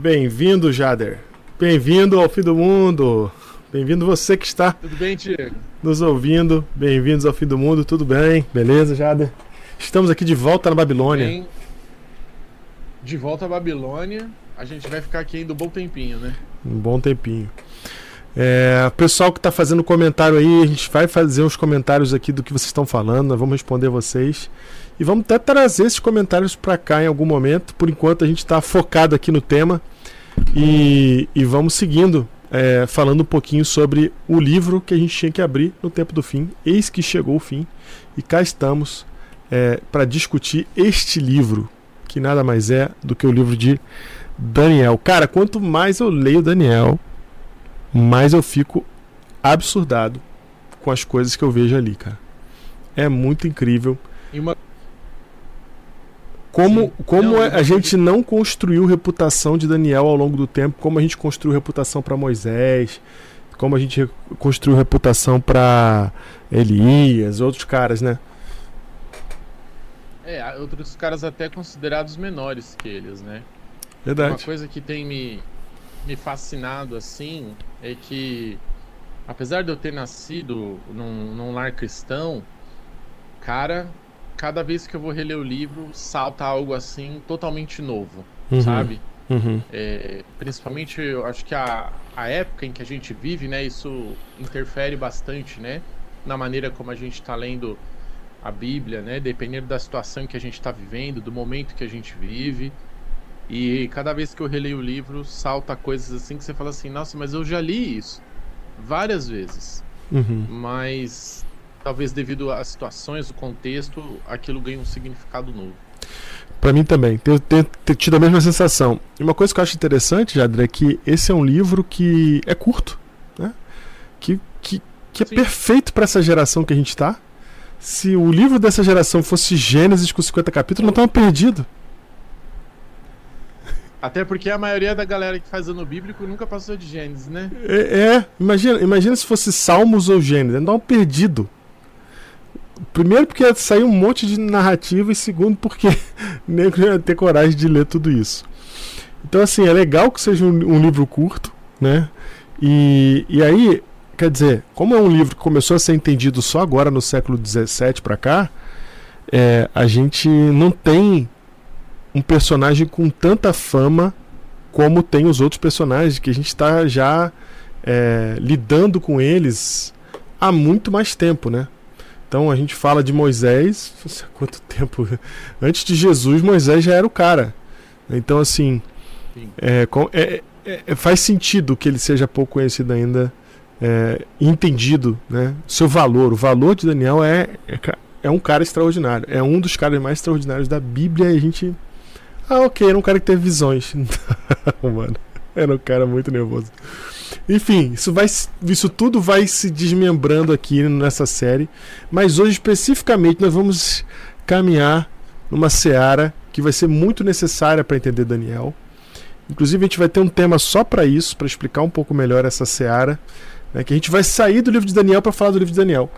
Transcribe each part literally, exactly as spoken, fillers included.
Bem-vindo, Jader. Bem-vindo ao fim do mundo. Bem-vindo você que está Tudo bem, Diego? nos ouvindo. Bem-vindos ao fim do mundo. Tudo bem? Beleza, Jader? Estamos aqui de volta na Babilônia. Bem, de volta à Babilônia. A gente vai ficar aqui ainda um bom tempinho, né? Um bom tempinho. É, pessoal que está fazendo comentário aí, a gente vai fazer uns comentários aqui do que vocês estão falando. Nós vamos responder vocês. E vamos até trazer esses comentários para cá em algum momento. Por enquanto a gente está focado aqui no tema. E, e vamos seguindo, é, falando um pouquinho sobre o livro que a gente tinha que abrir no tempo do fim. Eis que chegou o fim. E cá estamos é, para discutir este livro, que nada mais é do que o livro de Daniel. Cara, quanto mais eu leio Daniel, mais eu fico absurdado com as coisas que eu vejo ali, cara. É muito incrível. E uma... Como, como Não, a gente não construiu reputação de Daniel ao longo do tempo, como a gente construiu reputação para Moisés, como a gente construiu reputação para Elias, outros caras, né? É, outros caras até considerados menores que eles, né? Verdade. Uma coisa que tem me, me fascinado, assim, é que, apesar de eu ter nascido num, num lar cristão, cara, cada vez que eu vou reler o livro, salta algo, assim, totalmente novo, Uhum. sabe? Uhum. É, principalmente, eu acho que a, a época em que a gente vive, né, isso interfere bastante, né, na maneira como a gente está lendo a Bíblia, né, dependendo da situação que a gente está vivendo, do momento que a gente vive. E cada vez que eu releio o livro, salta coisas assim que você fala assim, nossa, mas eu já li isso várias vezes. Uhum. Mas talvez devido às situações, o contexto, aquilo ganha um significado novo. Pra mim também, tenho, tenho, tenho tido a mesma sensação. E uma coisa que eu acho interessante, Jadre, é que esse é um livro que é curto, né? Que, que, que é Sim. perfeito para essa geração que a gente tá. Se o livro dessa geração fosse Gênesis com cinquenta capítulos, não tava perdido. Até porque a maioria da galera que faz ano bíblico nunca passou de Gênesis, né? É, é imagina, imagina se fosse Salmos ou Gênesis, não tava perdido. Primeiro porque ia sair um monte de narrativa, e segundo porque nem ia ter coragem de ler tudo isso. Então assim, é legal que seja um, um livro curto, né? E, e aí, quer dizer, como é um livro que começou a ser entendido só agora no século dezessete pra cá, é, a gente não tem um personagem com tanta fama como tem os outros personagens, que a gente está já é, lidando com eles há muito mais tempo, né? Então a gente fala de Moisés, há quanto tempo? Antes de Jesus, Moisés já era o cara. Então assim, é, é, é, faz sentido que ele seja pouco conhecido ainda, é, entendido, né? Seu valor, o valor de Daniel é, é, é um cara extraordinário, é um dos caras mais extraordinários da Bíblia. E a gente... Ah, ok, era um cara que teve visões. Não, mano, era um cara muito nervoso. Enfim, isso, vai, isso tudo vai se desmembrando aqui nessa série. Mas hoje, especificamente, nós vamos caminhar numa seara que vai ser muito necessária para entender Daniel. Inclusive, a gente vai ter um tema só para isso, para explicar um pouco melhor essa seara, né, que a gente vai sair do livro de Daniel para falar do livro de Daniel.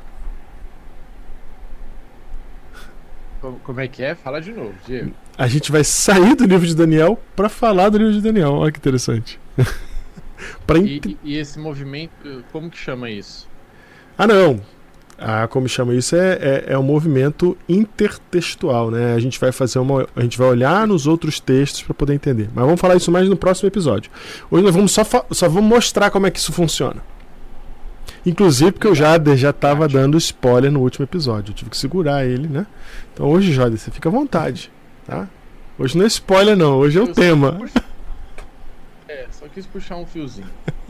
Como é que é? Fala de novo, Diego. A gente vai sair do livro de Daniel para falar do livro de Daniel. Olha que interessante. pra int... e, e esse movimento, como que chama isso? Ah, não. Ah, como chama isso é, é, é um movimento intertextual, né? A gente vai fazer uma, a gente vai olhar nos outros textos para poder entender. Mas vamos falar isso mais no próximo episódio. Hoje nós vamos só, só vamos mostrar como é que isso funciona. Inclusive porque o Jader já estava dando spoiler no último episódio. Eu tive que segurar ele, né? Então hoje, Jader, você fica à vontade, tá? Hoje não é spoiler não, hoje é o Eu tema. Pux... É, só quis puxar um fiozinho.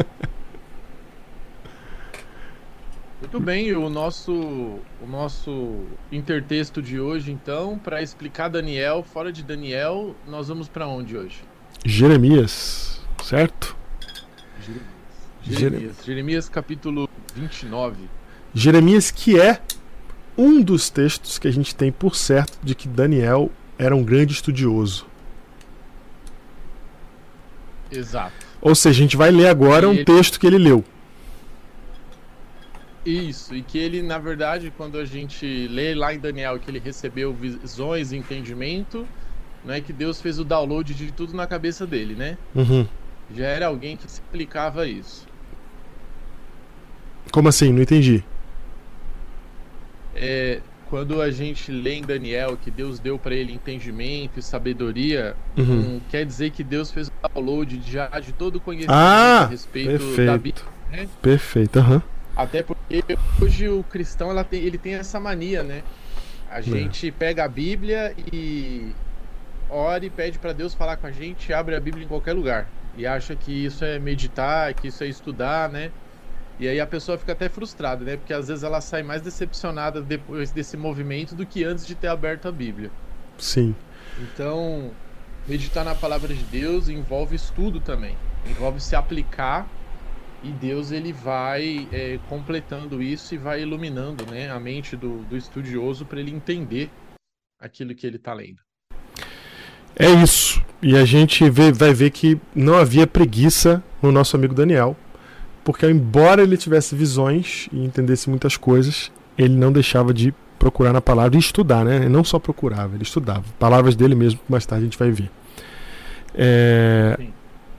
Muito bem, o nosso, o nosso intertexto de hoje, então, para explicar Daniel, fora de Daniel, nós vamos para onde hoje? Jeremias, certo? Jeremias. Jeremias. Jeremias capítulo vinte e nove. Jeremias, que é um dos textos que a gente tem por certo de que Daniel era um grande estudioso. Exato. Ou seja, a gente vai ler agora E um ele... texto que ele leu. Isso, e que ele, na verdade, quando a gente lê lá em Daniel que ele recebeu visões e entendimento, Não é que Deus fez o download de tudo na cabeça dele, né? Uhum. Já era alguém que explicava isso. Como assim? Não entendi. É, quando a gente lê em Daniel que Deus deu para ele entendimento e sabedoria, Uhum. não quer dizer que Deus fez o download já de todo o conhecimento Ah, a respeito perfeito. da Bíblia, né? Perfeito, aham. Até porque hoje o cristão ela tem, ele tem essa mania, né? A gente pega a Bíblia e ora e pede para Deus falar com a gente, abre a Bíblia em qualquer lugar e acha que isso é meditar, que isso é estudar, né? E aí a pessoa fica até frustrada, né? Porque às vezes ela sai mais decepcionada depois desse movimento do que antes de ter aberto a Bíblia. Sim. Então, meditar na palavra de Deus envolve estudo também, envolve se aplicar. E Deus ele vai é, completando isso e vai iluminando, né, a mente do, do estudioso para ele entender aquilo que ele está lendo. É isso. E a gente vê, vai ver que não havia preguiça no nosso amigo Daniel, porque embora ele tivesse visões e entendesse muitas coisas, ele não deixava de procurar na palavra e estudar, né? Ele não só procurava, ele estudava. Palavras dele mesmo, mais tarde a gente vai ver. É... Sim.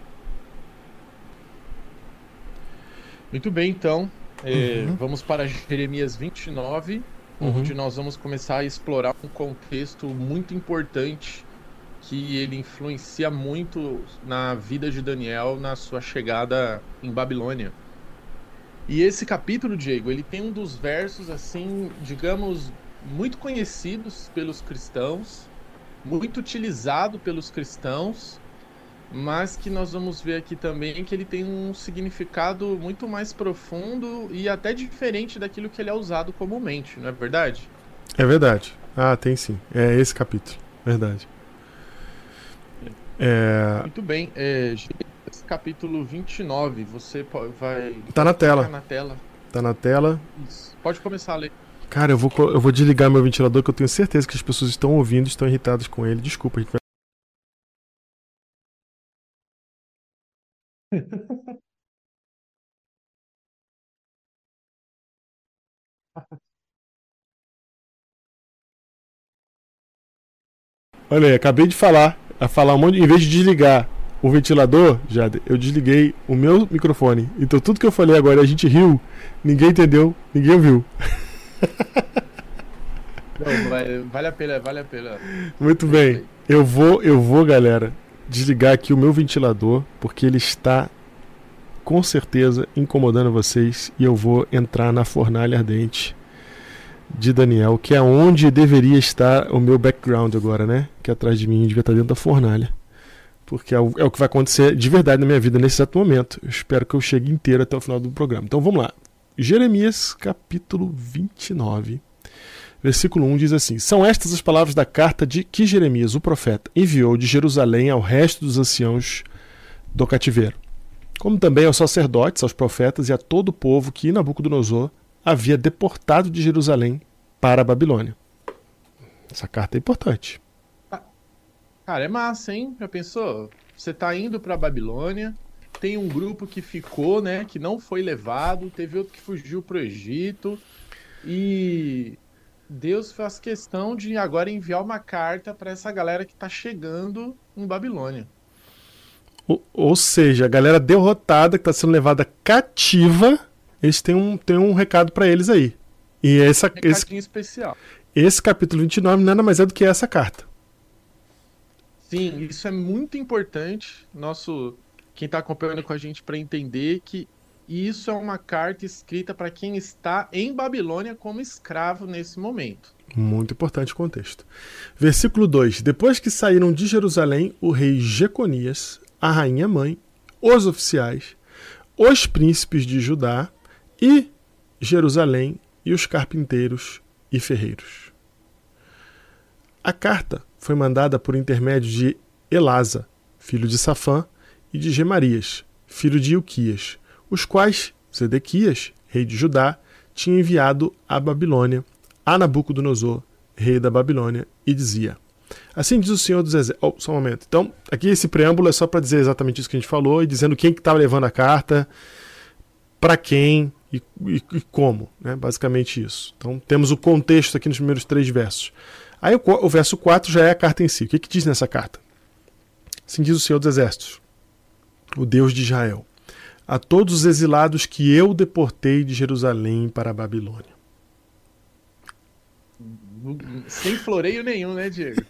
Muito bem, então, é, Uhum. vamos para Jeremias vinte e nove, Uhum. onde nós vamos começar a explorar um contexto muito importante que ele influencia muito na vida de Daniel na sua chegada em Babilônia. E esse capítulo, Diego, ele tem um dos versos, assim, digamos, muito conhecidos pelos cristãos, muito utilizado pelos cristãos, mas que nós vamos ver aqui também que ele tem um significado muito mais profundo e até diferente daquilo que ele é usado comumente, não é verdade? É verdade. Ah, tem sim. É esse capítulo. Verdade. É... Muito bem. É, esse capítulo vinte e nove, você po- vai... Tá na tela. Tá na tela. Tá na tela. Isso. Pode começar a ler. Cara, eu vou, co- eu vou desligar meu ventilador, que eu tenho certeza que as pessoas estão ouvindo, estão irritadas com ele. Desculpa, a gente vai... Olha aí, acabei de falar, a falar um monte, em vez de desligar o ventilador, já eu desliguei o meu microfone. Então tudo que eu falei agora, a gente riu, ninguém entendeu, ninguém ouviu. Não, vai- vale a pena, vale a pena. Muito bem. Eu vou, eu vou, galera, desligar aqui o meu ventilador, porque ele está com certeza incomodando vocês, e eu vou entrar na fornalha ardente de Daniel, que é onde deveria estar o meu background agora, né? Que atrás de mim devia estar dentro da fornalha. Porque é o, é o que vai acontecer de verdade na minha vida nesse exato momento. Eu espero que eu chegue inteiro até o final do programa. Então vamos lá. Jeremias, capítulo vinte e nove, versículo um diz assim: São estas as palavras da carta de que Jeremias, o profeta, enviou de Jerusalém ao resto dos anciãos do cativeiro, como também aos sacerdotes, aos profetas e a todo o povo que Nabucodonosor havia deportado de Jerusalém para a Babilônia. Essa carta é importante. Cara, é massa, hein? Já pensou? Você tá indo pra Babilônia, tem um grupo que ficou, né? Que não foi levado, teve outro que fugiu pro Egito, e Deus faz questão de agora enviar uma carta pra essa galera que tá chegando em Babilônia. Ou, ou seja, a galera derrotada que está sendo levada cativa, eles têm um, têm um recado para eles aí. E essa, esse, Recadinho especial. esse capítulo vinte e nove nada mais é do que essa carta. Sim, isso é muito importante. Nosso, quem está acompanhando com a gente para entender que isso é uma carta escrita para quem está em Babilônia como escravo nesse momento. Muito importante o contexto. Versículo dois. Depois que saíram de Jerusalém o rei Jeconias, a rainha mãe, os oficiais, os príncipes de Judá e Jerusalém e os carpinteiros e ferreiros. A carta foi mandada por intermédio de Elasa, filho de Safã, e de Gemarias, filho de Ilquias, os quais Zedequias, rei de Judá, tinha enviado à Babilônia, a Nabucodonosor, rei da Babilônia, e dizia: Assim diz o Senhor dos Exércitos. Oh, só um momento. Então, aqui esse preâmbulo é só para dizer exatamente isso que a gente falou, e dizendo quem que estava levando a carta, para quem e, e, e como, né? Basicamente isso. Então, temos o contexto aqui nos primeiros três versos. Aí o, o verso quatro já é a carta em si. O que, que diz nessa carta? Assim diz o Senhor dos Exércitos, o Deus de Israel: a todos os exilados que eu deportei de Jerusalém para a Babilônia. Sem floreio nenhum, né, Diego?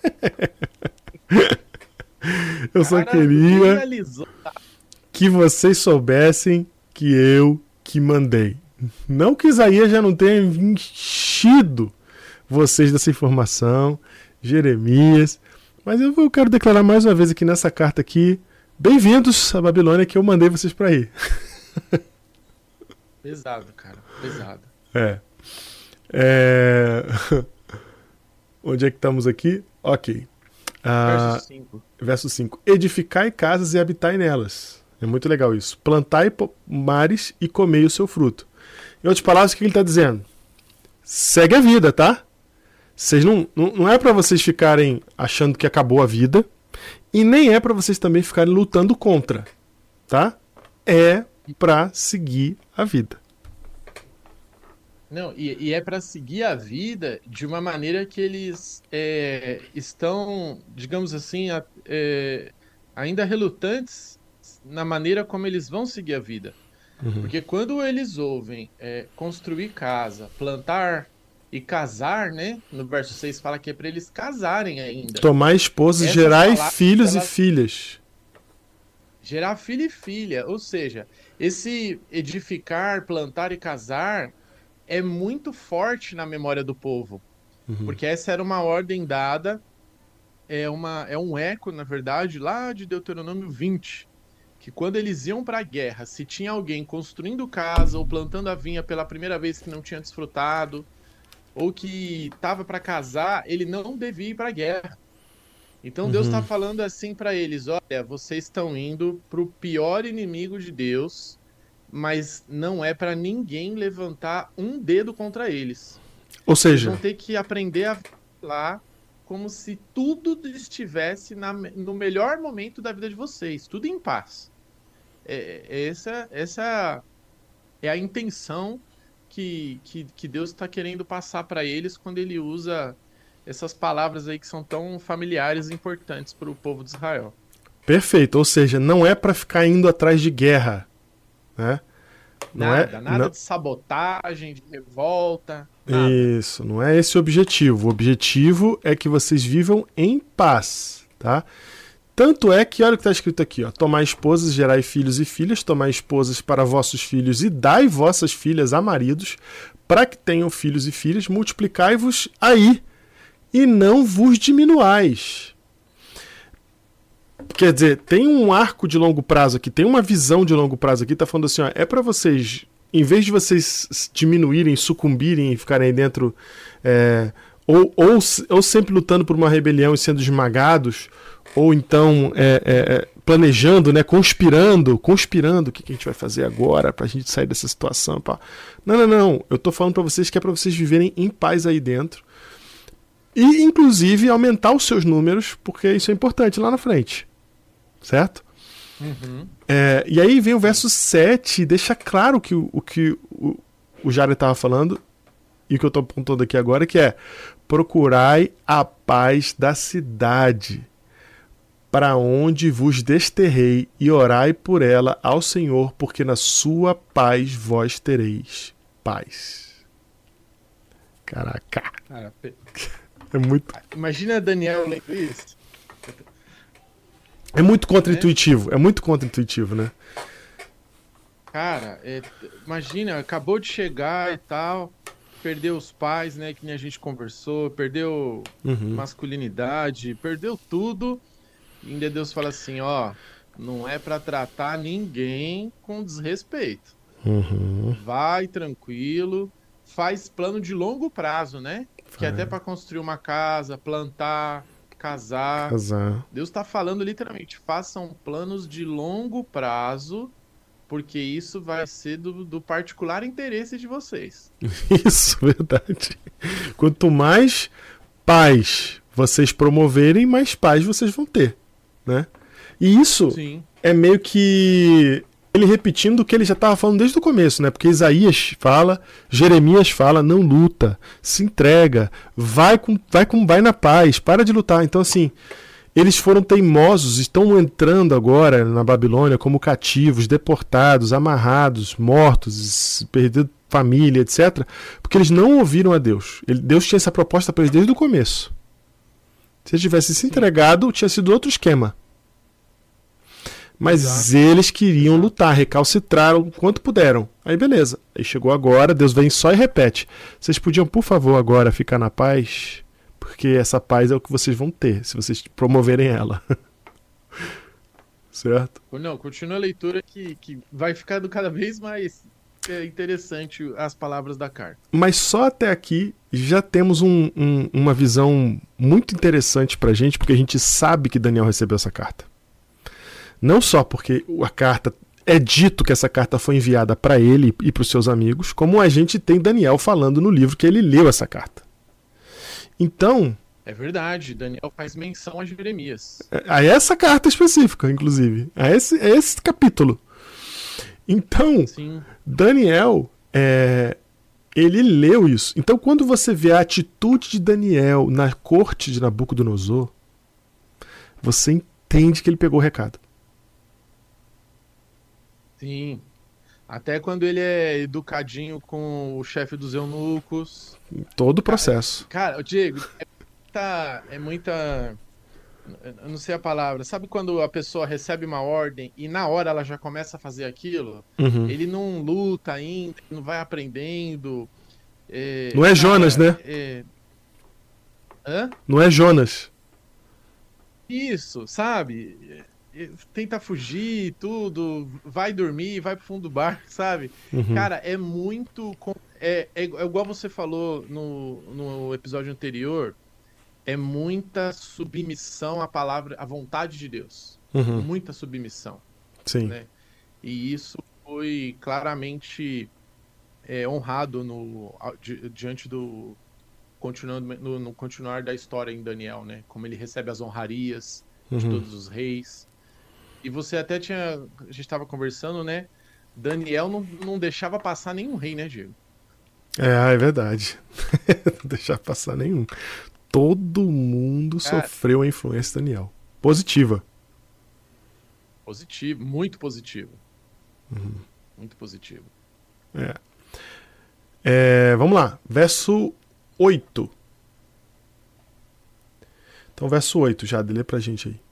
Eu só Cara, queria realizou. que vocês soubessem que eu que mandei. Não que Isaías já não tenha enchido vocês dessa informação, Jeremias, mas eu, eu quero declarar mais uma vez aqui nessa carta aqui: bem-vindos à Babilônia, que eu mandei vocês para ir. Pesado, cara, pesado. É. é... Onde é que estamos aqui? Ok. Ah, verso cinco. Verso cinco. Edificai casas e habitai nelas. É muito legal isso. Plantai mares e comei o seu fruto. Em outras palavras, o que ele está dizendo? Segue a vida, tá? Vocês não, não, não é para vocês ficarem achando que acabou a vida, e nem é para vocês também ficarem lutando contra, tá? É para seguir a vida. Não, e, e é para seguir a vida de uma maneira que eles é, estão, digamos assim, a, é, ainda relutantes na maneira como eles vão seguir a vida. Uhum. Porque quando eles ouvem é, construir casa, plantar e casar, né? No verso seis fala que é para eles casarem ainda. Tomar esposas, gerar filhos elas... e filhas. Gerar filho e filha. Ou seja, esse edificar, plantar e casar é muito forte na memória do povo. Uhum. Porque essa era uma ordem dada, é, uma, é um eco, na verdade, lá de Deuteronômio vinte. Que quando eles iam para a guerra, se tinha alguém construindo casa ou plantando a vinha pela primeira vez que não tinha desfrutado, ou que estava para casar, ele não devia ir para a guerra. Então uhum. Deus está falando assim para eles: olha, vocês estão indo para o pior inimigo de Deus, mas não é para ninguém levantar um dedo contra eles. Ou seja, eles vão ter que aprender a falar como se tudo estivesse na, no melhor momento da vida de vocês, tudo em paz. É, essa, essa é a intenção que, que, que Deus está querendo passar para eles quando ele usa essas palavras aí que são tão familiares e importantes para o povo de Israel. Perfeito, ou seja, não é para ficar indo atrás de guerra, né? Não nada, é, nada não... de sabotagem, de revolta. Nada. Isso, não é esse o objetivo. O objetivo é que vocês vivam em paz, tá? Tanto é que, olha o que está escrito aqui, ó: tomai esposas, gerai filhos e filhas, tomai esposas para vossos filhos e dai vossas filhas a maridos, para que tenham filhos e filhas, multiplicai-vos aí, e não vos diminuais. Quer dizer, tem um arco de longo prazo aqui, tem uma visão de longo prazo aqui, tá falando assim, ó, é para vocês, em vez de vocês diminuírem, sucumbirem e ficarem dentro, é, ou, ou, ou sempre lutando por uma rebelião e sendo esmagados, ou então é, é, planejando, né, conspirando, conspirando, o que, que a gente vai fazer agora pra gente sair dessa situação, pá. Não, não, não, eu tô falando para vocês que é para vocês viverem em paz aí dentro, e inclusive aumentar os seus números, porque isso é importante lá na frente. Certo? Uhum. É, e aí vem o verso sete, deixa claro que o, o que o, o Jared estava falando e o que eu estou apontando aqui agora, que é: procurai a paz da cidade, para onde vos desterrei, e orai por ela ao Senhor, porque na sua paz vós tereis paz. Caraca. Cara, é muito... Imagina Daniel lendo isso. É muito contra-intuitivo, é muito contra-intuitivo, né? Cara, é, imagina, acabou de chegar e tal, perdeu os pais, né, que nem a gente conversou, perdeu uhum. masculinidade, perdeu tudo, e ainda Deus fala assim, ó, não é pra tratar ninguém com desrespeito. Uhum. Vai tranquilo, faz plano de longo prazo, né? Que é até pra construir uma casa, plantar... Casar. Casar. Deus está falando literalmente, façam planos de longo prazo, porque isso vai ser do, do particular interesse de vocês. Isso, verdade. Quanto mais paz vocês promoverem, mais paz vocês vão ter, né? E isso Sim. é meio que ele repetindo o que ele já estava falando desde o começo, né? Porque Isaías fala, Jeremias fala, não luta, se entrega, vai com, vai com, vai na paz, para de lutar. Então, assim, eles foram teimosos, estão entrando agora na Babilônia como cativos, deportados, amarrados, mortos, perdido família, etcétera, porque eles não ouviram a Deus. Ele, Deus tinha essa proposta para eles desde o começo. Se eles tivessem se entregado, tinha sido outro esquema. Mas Exato. Eles queriam Exato. lutar, recalcitraram quanto puderam. Aí beleza. Aí chegou agora, Deus vem só e repete. Vocês podiam, por favor, agora ficar na paz? Porque essa paz é o que vocês vão ter, se vocês promoverem ela. Certo? Não, continua a leitura que, que vai ficando cada vez mais interessante as palavras da carta. Mas só até aqui já temos um, um, uma visão muito interessante pra gente, porque a gente sabe que Daniel recebeu essa carta. Não só porque a carta é dito que essa carta foi enviada para ele e para os seus amigos, como a gente tem Daniel falando no livro que ele leu essa carta. Então... É verdade, Daniel faz menção a Jeremias. A essa carta específica, inclusive. A esse, a esse capítulo. Então, Sim. Daniel, é, ele leu isso. Então, quando você vê a atitude de Daniel na corte de Nabucodonosor, você entende que ele pegou o recado. Sim. Até quando ele é educadinho com o chefe dos eunucos. Todo o processo. Cara, cara, Diego, é muita, é muita... Eu não sei a palavra. Sabe quando a pessoa recebe uma ordem e na hora ela já começa a fazer aquilo? Uhum. Ele não luta ainda, não vai aprendendo. É, não é Jonas, cara, né? É... Hã? Não é Jonas. Isso, sabe? Tenta fugir, tudo, vai dormir, vai pro fundo do barco, sabe? Uhum. Cara, é muito... É, é, é igual você falou no, no episódio anterior, é muita submissão à palavra, à vontade de Deus. Uhum. Muita submissão. Sim. Né? E isso foi claramente é, honrado no, di, diante do... Continuando, no, no continuar da história em Daniel, né? Como ele recebe as honrarias de uhum. todos os reis. E você até tinha... A gente estava conversando, né? Daniel não, não deixava passar nenhum rei, né, Diego? É, é verdade. Não deixava passar nenhum. Todo mundo Cara, sofreu a influência de Daniel. Positiva. Positivo, muito positivo. Uhum. Muito positivo. É. É, vamos lá. Verso oito. Então, verso oito, Jade, lê pra gente aí.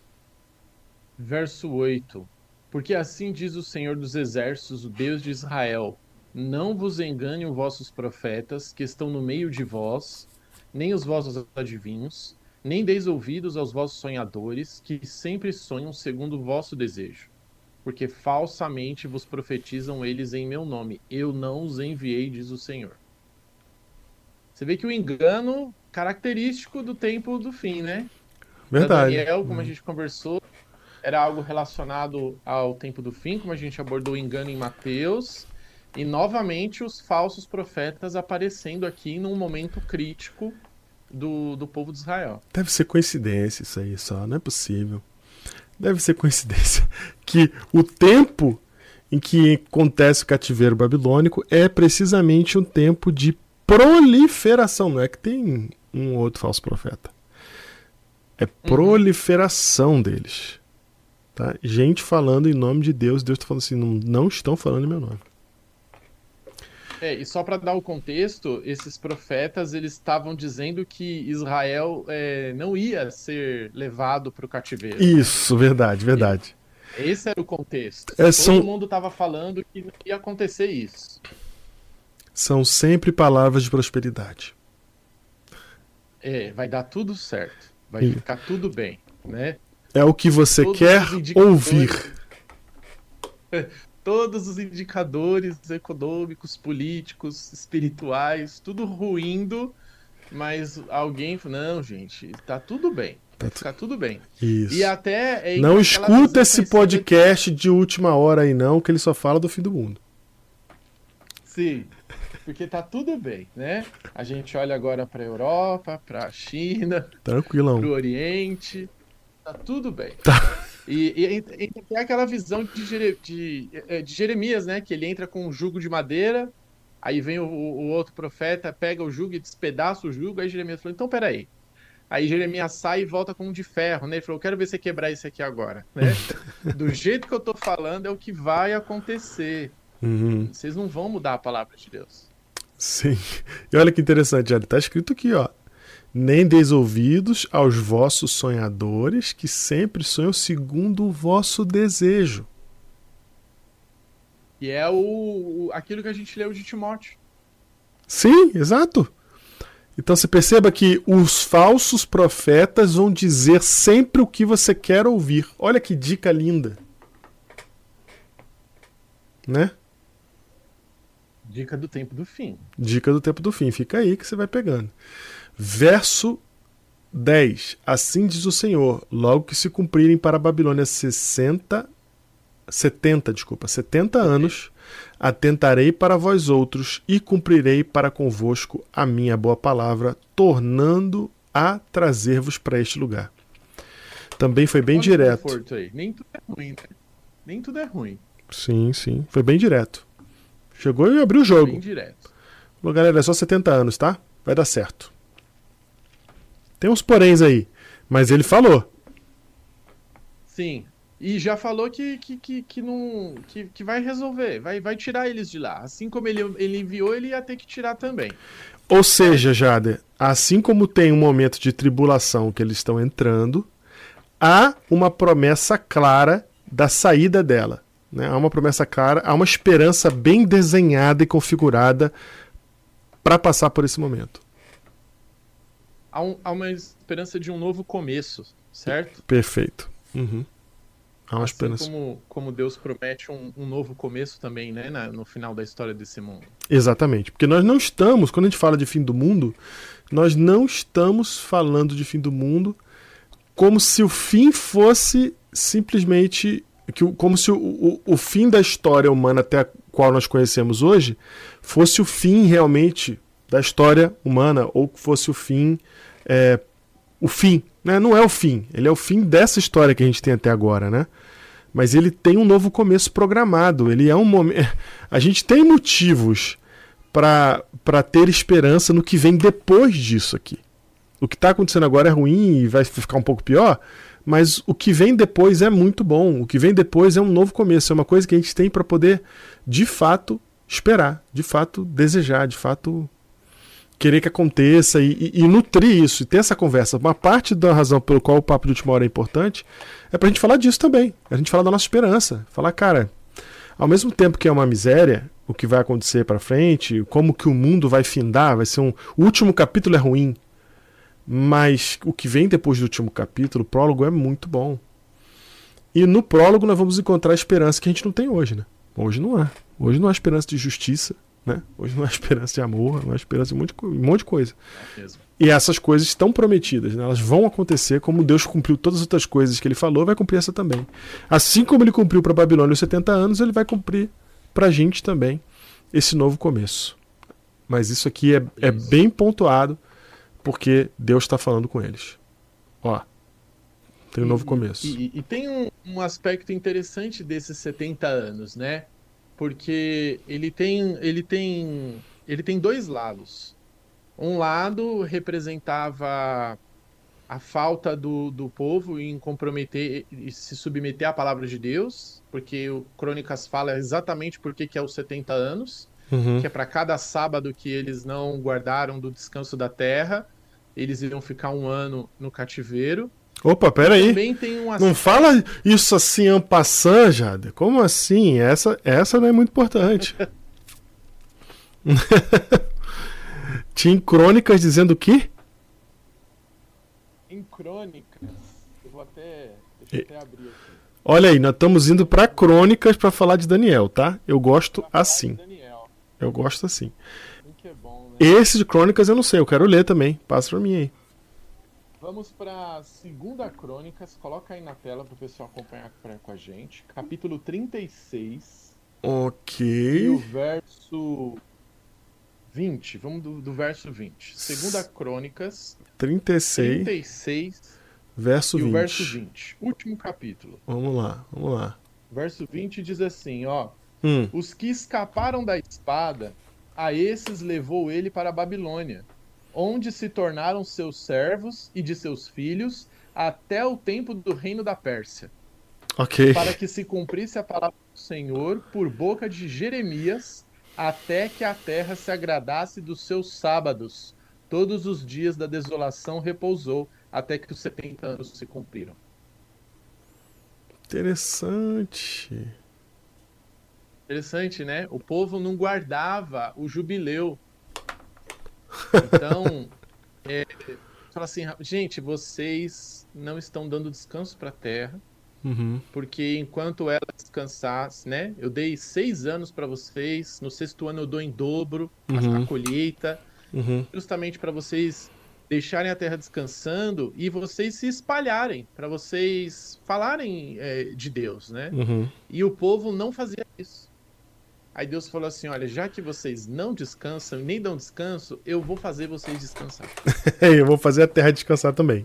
Verso oito. Porque assim diz o Senhor dos Exércitos, o Deus de Israel: não vos enganem os vossos profetas que estão no meio de vós, nem os vossos adivinhos, nem deis ouvidos aos vossos sonhadores, que sempre sonham segundo o vosso desejo. Porque falsamente vos profetizam eles em meu nome. Eu não os enviei, diz o Senhor. Você vê que o engano característico do tempo do fim, né? Verdade. Da Daniel, como a gente conversou, era algo relacionado ao tempo do fim, como a gente abordou o engano em Mateus. E, novamente, os falsos profetas aparecendo aqui num momento crítico do, do povo de Israel. Deve ser coincidência isso aí só, não é possível. Deve ser coincidência que o tempo em que acontece o cativeiro babilônico é precisamente um tempo de proliferação. Não é que tem um outro falso profeta. É proliferação uhum. deles. Tá? Gente falando em nome de Deus. Deus está falando assim, não, não estão falando em meu nome. É, e só para dar o contexto, esses profetas eles estavam dizendo que Israel é, não ia ser levado para o cativeiro. Isso, né? verdade, verdade. E esse era o contexto. É, Todo são... mundo estava falando que não ia acontecer isso. São sempre palavras de prosperidade. É, vai dar tudo certo. Vai e... ficar tudo bem, né? É o que você Todos quer ouvir. Todos os indicadores econômicos, políticos, espirituais, tudo ruindo, mas alguém falou, não, gente, tá tudo bem, vai ficar tudo bem. Isso. E até... Não escuta esse podcast que... de última hora aí não, que ele só fala do fim do mundo. Sim, porque tá tudo bem, né? A gente olha agora pra Europa, pra China, tranquilão, pro Oriente, tá tudo bem. Tá. E, e entra, entra até aquela visão de, Jere- de, eh, de Jeremias, né? Que ele entra com um jugo de madeira, aí vem o, o outro profeta, pega o jugo e despedaça o jugo, aí Jeremias falou, então peraí. Aí Jeremias sai e volta com um de ferro, né? Ele falou, eu quero ver você quebrar isso aqui agora, né? Do jeito que eu tô falando é o que vai acontecer. Uhum. Vocês não vão mudar a palavra de Deus. Sim. E olha que interessante, ele tá escrito aqui, ó. Nem deis ouvidos aos vossos sonhadores, que sempre sonham segundo o vosso desejo. E é o, o- aquilo que a gente leu de Timóteo. Sim, exato. Então você perceba que os falsos profetas vão dizer sempre o que você quer ouvir. Olha que dica linda. Né? Dica do tempo do fim. Dica do tempo do fim. Fica aí que você vai pegando. Verso dez. Assim diz o Senhor, logo que se cumprirem para a Babilônia sessenta, setenta, desculpa, setenta anos, atentarei para vós outros e cumprirei para convosco a minha boa palavra, tornando a trazer-vos para este lugar. Também foi bem Olha o direto. conforto aí. Nem tudo é ruim, né? Nem tudo é ruim. Sim, sim. Foi bem direto. Chegou e abriu o jogo. Bem direto. Falou, galera, é só setenta anos, tá? Vai dar certo. Tem uns poréns aí, mas ele falou. Sim. E já falou que, que, que, que não, que, que vai resolver, vai, vai tirar eles de lá. Assim como ele, ele enviou, ele ia ter que tirar também. Ou seja, Jader, assim como tem um momento de tribulação que eles estão entrando, há uma promessa clara da saída dela. Né? Há uma promessa clara, há uma esperança bem desenhada e configurada para passar por esse momento. Há, um, há uma esperança de um novo começo, certo? Perfeito. Uhum. Há uma Assim esperança. como, como Deus promete um, um novo começo também, né? Na- no final da história desse mundo. Exatamente. Porque nós não estamos, quando a gente fala de fim do mundo, nós não estamos falando de fim do mundo como se o fim fosse simplesmente. Que, o- como se o, o, o fim da história humana até a qual nós conhecemos hoje fosse o fim realmente da história humana, ou que fosse o fim. É, o fim. Né? Não é o fim. Ele é o fim dessa história que a gente tem até agora, né? Mas ele tem um novo começo programado. Ele é um momento. A gente tem motivos para ter esperança no que vem depois disso aqui. O que está acontecendo agora é ruim e vai ficar um pouco pior, mas o que vem depois é muito bom. O que vem depois é um novo começo. É uma coisa que a gente tem para poder, de fato, esperar, de fato, desejar, de fato, querer que aconteça e, e, e nutrir isso, e ter essa conversa. Uma parte da razão pelo qual o Papo de Última Hora é importante é pra gente falar disso também. A gente falar da nossa esperança. Falar, cara, ao mesmo tempo que é uma miséria, o que vai acontecer pra frente, como que o mundo vai findar, vai ser um... O último capítulo é ruim, mas o que vem depois do último capítulo, o prólogo, é muito bom. E no prólogo nós vamos encontrar a esperança que a gente não tem hoje, né? Hoje não há. Hoje não há esperança de justiça, né? Hoje não há esperança de amor, não há esperança de um monte de, co- um monte de coisa. É mesmo. E essas coisas estão prometidas, né? Elas vão acontecer, como Deus cumpriu todas as outras coisas que ele falou, vai cumprir essa também. Assim como ele cumpriu para a Babilônia os setenta anos, ele vai cumprir para a gente também esse novo começo. Mas isso aqui é, é Isso. bem pontuado, porque Deus está falando com eles. Ó, tem um novo E- começo. E, e tem um, um aspecto interessante desses setenta anos, né? Porque ele tem, ele tem, ele tem dois lados. Um lado representava a falta do, do povo em comprometer e se submeter à palavra de Deus, porque o Crônicas fala exatamente por que que é os setenta anos, Uhum. que é para cada sábado que eles não guardaram do descanso da terra, eles iriam ficar um ano no cativeiro. Opa, peraí. Também tem um Não aspecto. fala isso assim en passant, Jade. Como assim? Essa, essa não é muito importante. Tinha crônicas dizendo o quê? Em Crônicas, eu vou até, deixa eu até abrir aqui. Olha aí, nós estamos indo para crônicas para falar de Daniel, tá? Eu gosto Pra falar de assim. Daniel, Eu gosto assim. um que é bom, né? Esse de crônicas eu não sei, eu quero ler também. Passa para mim aí. Vamos para segunda Crônicas, coloca aí na tela para o pessoal acompanhar pra- com a gente. Capítulo trinta e seis e o Ok. verso vinte. Vamos do, do verso vinte. Segunda Crônicas, trinta e seis. trinta e seis, Verso e vinte. o verso vinte. Último capítulo. Vamos lá, vamos lá. Verso vinte diz assim, ó. Hum. Os que escaparam da espada, a esses levou ele para a Babilônia, onde se tornaram seus servos e de seus filhos até o tempo do reino da Pérsia, Ok. para que se cumprisse a palavra do Senhor por boca de Jeremias, até que a terra se agradasse dos seus sábados. Todos os dias da desolação repousou, até que os setenta anos se cumpriram. Interessante. Interessante, né? O povo não guardava o jubileu. Então, é, fala assim, gente, vocês não estão dando descanso para a terra, Uhum. porque enquanto ela descansasse, né? Eu dei seis anos para vocês, no sexto ano eu dou em dobro Uhum. a colheita, Uhum. justamente para vocês deixarem a terra descansando e vocês se espalharem, para vocês falarem é, de Deus, né? Uhum. E o povo não fazia isso. Aí Deus falou assim, olha, já que vocês não descansam e nem dão descanso, eu vou fazer vocês descansar. Eu vou fazer a terra descansar também.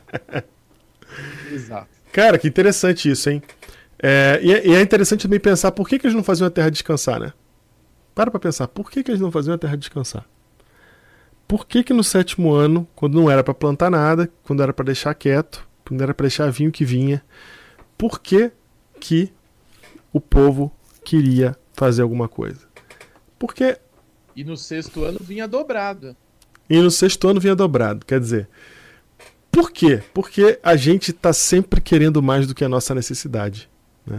Exato. Cara, que interessante isso, hein? É, e, é, e é interessante também pensar por que, que eles não faziam a terra descansar, né? Para pra pensar, por que, que eles não faziam a terra descansar? Por que que no sétimo ano, quando não era para plantar nada, quando era para deixar quieto, quando era para deixar vir o que vinha, por que que o povo queria fazer alguma coisa? Porque... E no sexto ano vinha dobrado. E no sexto ano vinha dobrado, quer dizer... Por quê? Porque a gente está sempre querendo mais do que a nossa necessidade, né?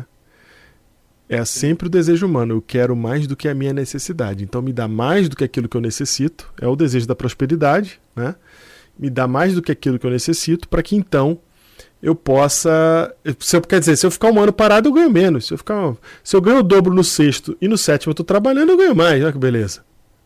É sempre o desejo humano, eu quero mais do que a minha necessidade. Então me dá mais do que aquilo que eu necessito, é o desejo da prosperidade, né? Me dá mais do que aquilo que eu necessito para que então eu possa... Se eu, quer dizer, se eu ficar um ano parado eu ganho menos. Se eu, ficar, se eu ganho o dobro no sexto e no sétimo eu estou trabalhando, eu ganho mais, olha que beleza.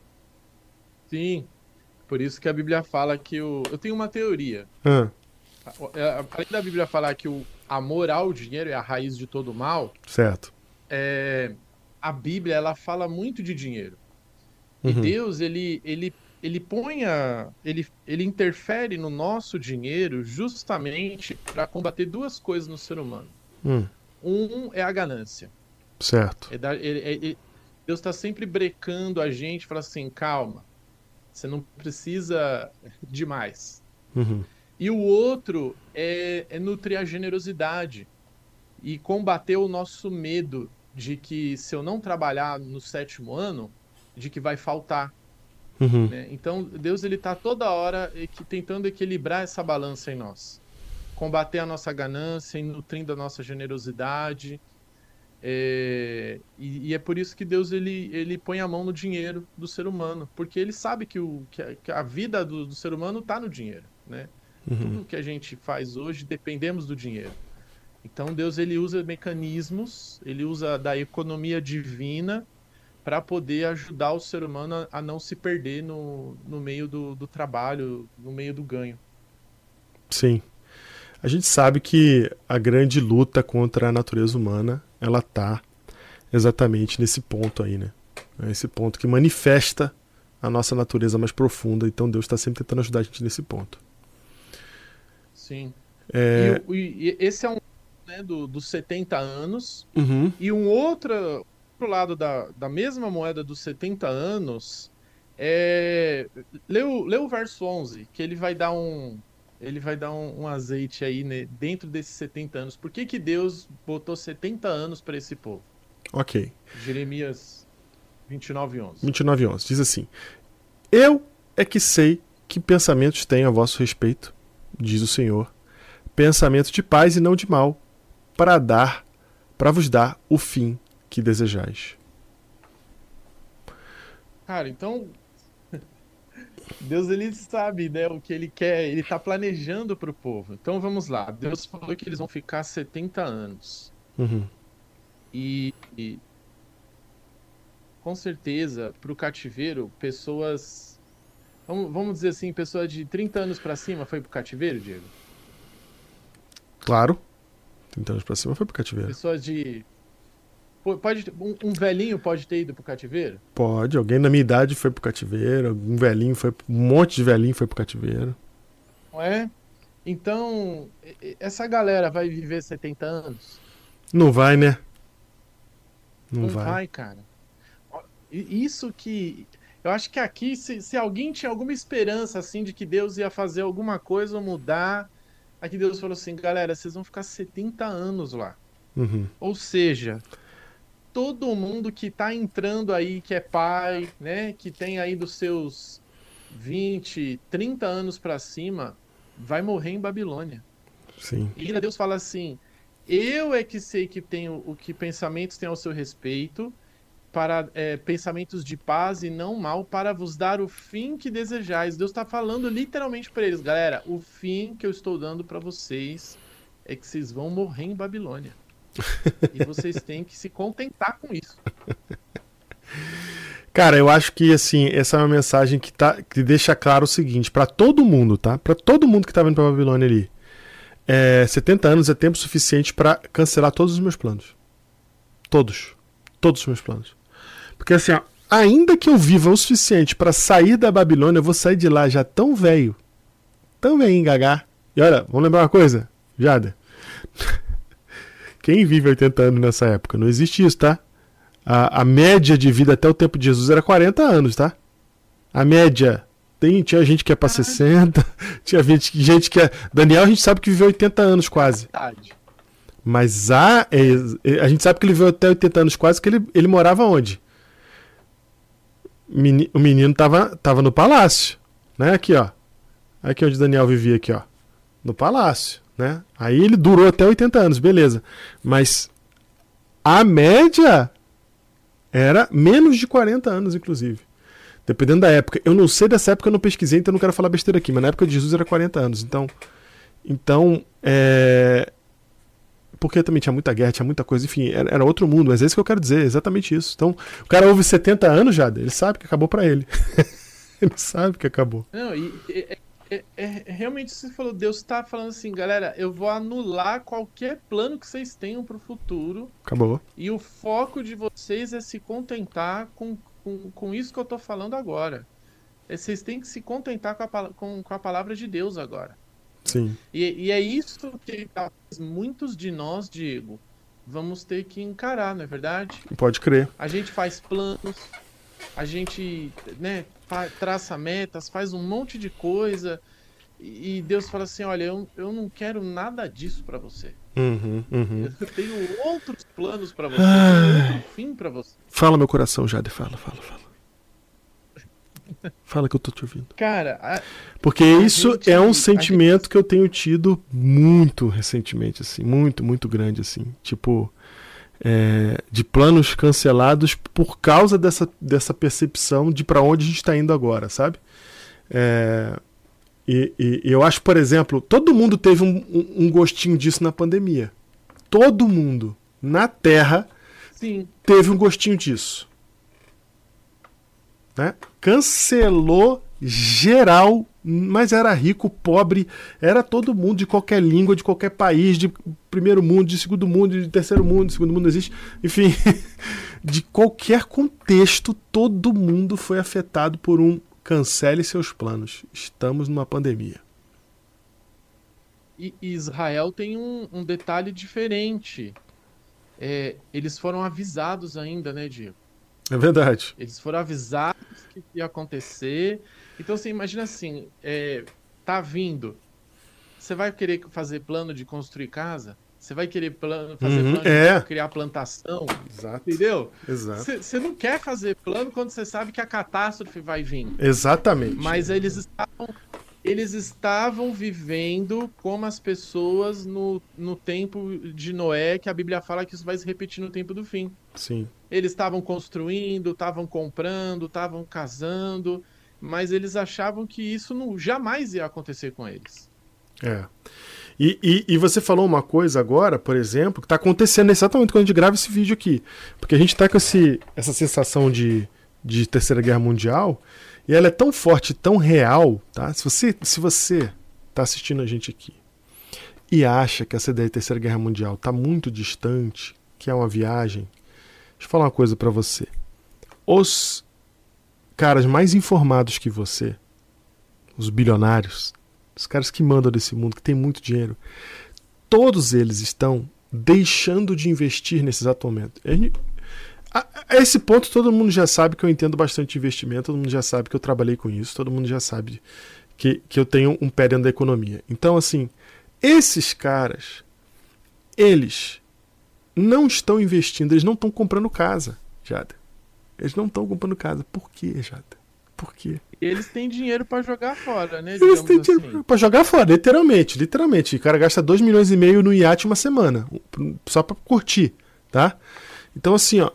Sim, por isso que a Bíblia fala que o... Eu tenho uma teoria. Ah. Além da Bíblia falar que o amor ao dinheiro é a raiz de todo mal, certo. É, a Bíblia ela fala muito de dinheiro. E Uhum. Deus ele, ele, ele põe a, ele, ele interfere no nosso dinheiro justamente para combater duas coisas no ser humano. Hum. Um é a ganância. Certo. É dar, ele, ele, Deus está sempre brecando a gente, fala assim, calma, você não precisa de mais. Uhum. E o outro é, é nutrir a generosidade e combater o nosso medo de que se eu não trabalhar no sétimo ano, de que vai faltar. Uhum. Né? Então, Deus ele está toda hora tentando equilibrar essa balança em nós. Combater a nossa ganância, e nutrindo a nossa generosidade. É... E, e é por isso que Deus ele, ele põe a mão no dinheiro do ser humano. Porque ele sabe que, o, que, a, que a vida do, do ser humano está no dinheiro. Né? Uhum. Tudo que a gente faz hoje dependemos do dinheiro. Então Deus ele usa mecanismos, ele usa da economia divina para poder ajudar o ser humano a, a não se perder no, no meio do, do trabalho, no meio do ganho. Sim. A gente sabe que a grande luta contra a natureza humana, ela está exatamente nesse ponto aí, né? É esse ponto que manifesta a nossa natureza mais profunda. Então Deus está sempre tentando ajudar a gente nesse ponto. Sim. É... E, e esse é um né, do, dos setenta anos. Uhum. E um outro, outro lado da, da mesma moeda dos setenta anos é... Lê o, lê o verso onze, que ele vai dar um, ele vai dar um, um azeite aí né, dentro desses setenta anos. Por que que Deus botou setenta anos para esse povo? Ok. Jeremias vinte e nove, onze. vinte e nove, onze. Diz assim: Eu é que sei que pensamentos tenho a vosso respeito, diz o Senhor, pensamentos de paz e não de mal, para dar, para vos dar o fim que desejais. Cara, então Deus ele sabe, né, o que ele quer, ele tá planejando pro povo. Então vamos lá. Deus falou que eles vão ficar setenta anos. Uhum. E, e com certeza, pro cativeiro, pessoas vamos, vamos dizer assim, pessoas de trinta anos para cima foi pro cativeiro, Diego? Claro. trinta anos pra cima foi pro cativeiro. Pessoas de Pode, um, um velhinho pode ter ido pro cativeiro? Pode, alguém na minha idade foi pro cativeiro, um velhinho foi, um monte de velhinho foi pro cativeiro. Não é? Então, essa galera vai viver setenta anos? Não vai, né? Não Não vai. vai, cara. Isso que. Eu acho que aqui, se, se alguém tinha alguma esperança, assim, de que Deus ia fazer alguma coisa ou mudar, aqui Deus falou assim, galera, vocês vão ficar setenta anos lá. Uhum. Ou seja, todo mundo que tá entrando aí, que é pai, né, que tem aí dos seus vinte, trinta anos para cima, vai morrer em Babilônia. Sim. E ainda Deus fala assim: eu é que sei que tenho o que pensamentos têm ao seu respeito, para é, pensamentos de paz e não mal, para vos dar o fim que desejais. Deus está falando literalmente para eles, galera: o fim que eu estou dando para vocês é que vocês vão morrer em Babilônia. E vocês têm que se contentar com isso. Cara, eu acho que assim, essa é uma mensagem que, tá, que deixa claro o seguinte, pra todo mundo, tá? Pra todo mundo que tá vindo pra Babilônia ali. É, setenta anos é tempo suficiente pra cancelar todos os meus planos. Todos. Todos os meus planos. Porque assim, ó, ainda que eu viva o suficiente pra sair da Babilônia, eu vou sair de lá já tão velho. Tão velho engagar. E olha, vamos lembrar uma coisa, Jada. Quem vive oitenta anos nessa época? Não existe isso, tá? A, a média de vida até o tempo de Jesus era quarenta anos, tá? A média. Tem, tinha gente que é pra sessenta, tinha gente, gente que é... Daniel a gente sabe que viveu oitenta anos quase. Mas a, é, a gente sabe que ele viveu até oitenta anos quase, porque ele, ele morava onde? O menino tava, tava no palácio, né? Aqui, ó. Aqui onde Daniel vivia, aqui, ó. No palácio, né? Aí ele durou até oitenta anos, beleza. Mas a média era menos de quarenta anos, inclusive. Dependendo da época. Eu não sei dessa época, eu não pesquisei, então eu não quero falar besteira aqui. Mas na época de Jesus era quarenta anos. Então, então é... porque também tinha muita guerra, tinha muita coisa. Enfim, era, era outro mundo. Mas é isso que eu quero dizer, exatamente isso. Então, o cara ouve setenta anos já, ele sabe que acabou pra ele. Ele sabe que acabou. Não, e... É, é, é, realmente você falou, Deus está falando assim, galera, eu vou anular qualquer plano que vocês tenham para o futuro. Acabou. E o foco de vocês é se contentar com, com, com isso que eu estou falando agora. É, vocês têm que se contentar com a, com, com a palavra de Deus agora. Sim. E, e é isso que muitos de nós, Diego, vamos ter que encarar, não é verdade? Pode crer. A gente faz planos, a gente, né, traça metas, faz um monte de coisa e Deus fala assim, olha, eu, eu não quero nada disso para você. Uhum, uhum. Eu tenho outros planos para você, ah, tenho outro fim para você. Fala meu coração, Jade, fala, fala, fala. Fala que eu tô te ouvindo. Cara, a, porque a isso gente, é um sentimento gente... que eu tenho tido muito recentemente, assim, muito, muito grande, assim, tipo... É, de planos cancelados por causa dessa, dessa percepção de para onde a gente está indo agora, sabe? É, e, e eu acho, por exemplo, todo mundo teve um, um gostinho disso na pandemia. Todo mundo na Terra Sim. teve um gostinho disso. Né? Cancelou geral, mas era rico, pobre, era todo mundo de qualquer língua, de qualquer país, de primeiro mundo, de segundo mundo, de terceiro mundo, de segundo mundo não existe, enfim, de qualquer contexto, todo mundo foi afetado por um cancele seus planos. Estamos numa pandemia. E Israel tem um, um detalhe diferente. É, eles foram avisados ainda, né, Diego? É verdade. Eles foram avisados que ia acontecer. Então, você imagina assim, é, tá vindo. Você vai querer fazer plano de construir casa? Você vai querer plano, fazer uhum, plano é. de criar plantação? Exato. Entendeu? Exato. Você não quer fazer plano quando você sabe que a catástrofe vai vir. Exatamente. Mas eles estavam, eles estavam vivendo como as pessoas no, no tempo de Noé, que a Bíblia fala que isso vai se repetir no tempo do fim. Sim. Eles estavam construindo, estavam comprando, estavam casando, mas eles achavam que isso não, jamais ia acontecer com eles. É. E, e, e você falou uma coisa agora, por exemplo, que está acontecendo exatamente quando a gente grava esse vídeo aqui. Porque a gente está com esse, essa sensação de, de Terceira Guerra Mundial, e ela é tão forte, tão real, tá? Se você se você está assistindo a gente aqui e acha que essa ideia de Terceira Guerra Mundial está muito distante, que é uma viagem, deixa eu falar uma coisa para você. Os caras mais informados que você, os bilionários, os caras que mandam desse mundo, que tem muito dinheiro, todos eles estão deixando de investir nesse exato momento. A, a esse ponto todo mundo já sabe que eu entendo bastante de investimento, todo mundo já sabe que eu trabalhei com isso, todo mundo já sabe que, que eu tenho um pé dentro da economia. Então, assim, esses caras, eles não estão investindo, eles não estão comprando casa, Jada. Eles não estão comprando casa. Por quê, Jada? Por quê? Eles têm dinheiro pra jogar fora, né? Eles têm assim. dinheiro pra jogar fora, literalmente, literalmente. O cara gasta dois milhões e meio no iate uma semana, só pra curtir, tá? Então, assim, ó,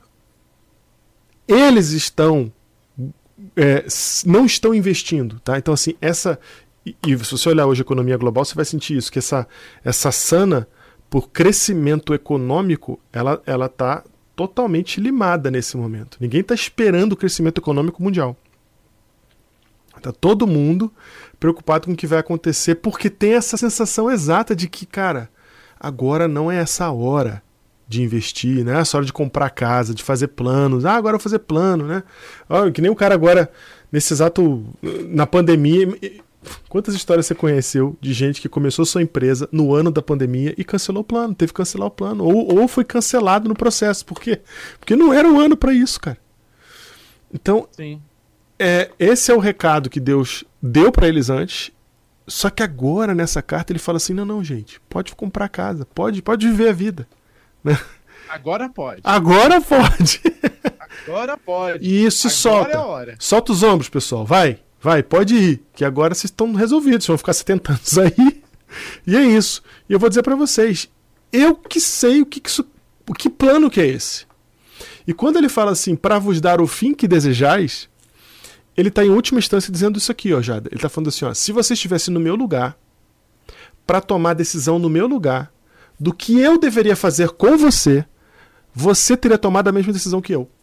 eles estão é, não estão investindo, tá? Então, assim, essa e, e se você olhar hoje a economia global, você vai sentir isso, que essa, essa sana por crescimento econômico, ela ela tá totalmente limada nesse momento. Ninguém está esperando o crescimento econômico mundial. Está todo mundo preocupado com o que vai acontecer, porque tem essa sensação exata de que, cara, agora não é essa hora de investir, né? É essa hora de comprar casa, de fazer planos. Ah, agora eu vou fazer plano, né? Oh, que nem o cara agora, nesse exato... Na pandemia... Quantas histórias você conheceu de gente que começou sua empresa no ano da pandemia e cancelou o plano, teve que cancelar o plano, ou, ou foi cancelado no processo. Por quê? Porque não era o ano para isso, cara. Então, Sim. É, esse é o recado que Deus deu para eles antes, só que agora, nessa carta, ele fala assim, não, não, gente, pode comprar casa, pode, pode viver a vida. Né? Agora pode. Agora pode. Agora pode. E isso, agora solta. É a hora. Solta os ombros, pessoal, vai. Vai, pode ir, que agora vocês estão resolvidos, vocês vão ficar setenta anos aí, e é isso. E eu vou dizer para vocês, eu que sei o que, que isso, o que plano que é esse. E quando ele fala assim, para vos dar o fim que desejais, ele está em última instância dizendo isso aqui, ó, Jada. Ele está falando assim, ó, se você estivesse no meu lugar, para tomar decisão no meu lugar, do que eu deveria fazer com você, você teria tomado a mesma decisão que eu.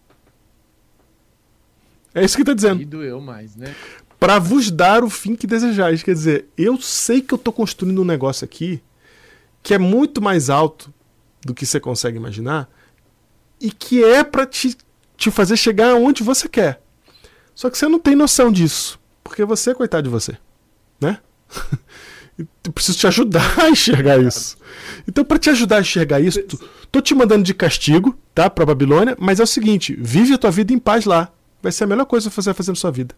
É isso que está dizendo. E doeu mais, né? Para vos dar o fim que desejais. Quer dizer, eu sei que eu estou construindo um negócio aqui que é muito mais alto do que você consegue imaginar e que é para te, te fazer chegar aonde você quer. Só que você não tem noção disso, porque você é coitado de você, né? Eu preciso te ajudar a enxergar isso. Então, para te ajudar a enxergar isso, tô, tô te mandando de castigo, tá, para Babilônia, mas é o seguinte, vive a tua vida em paz lá. Vai ser a melhor coisa que você vai fazer na sua vida.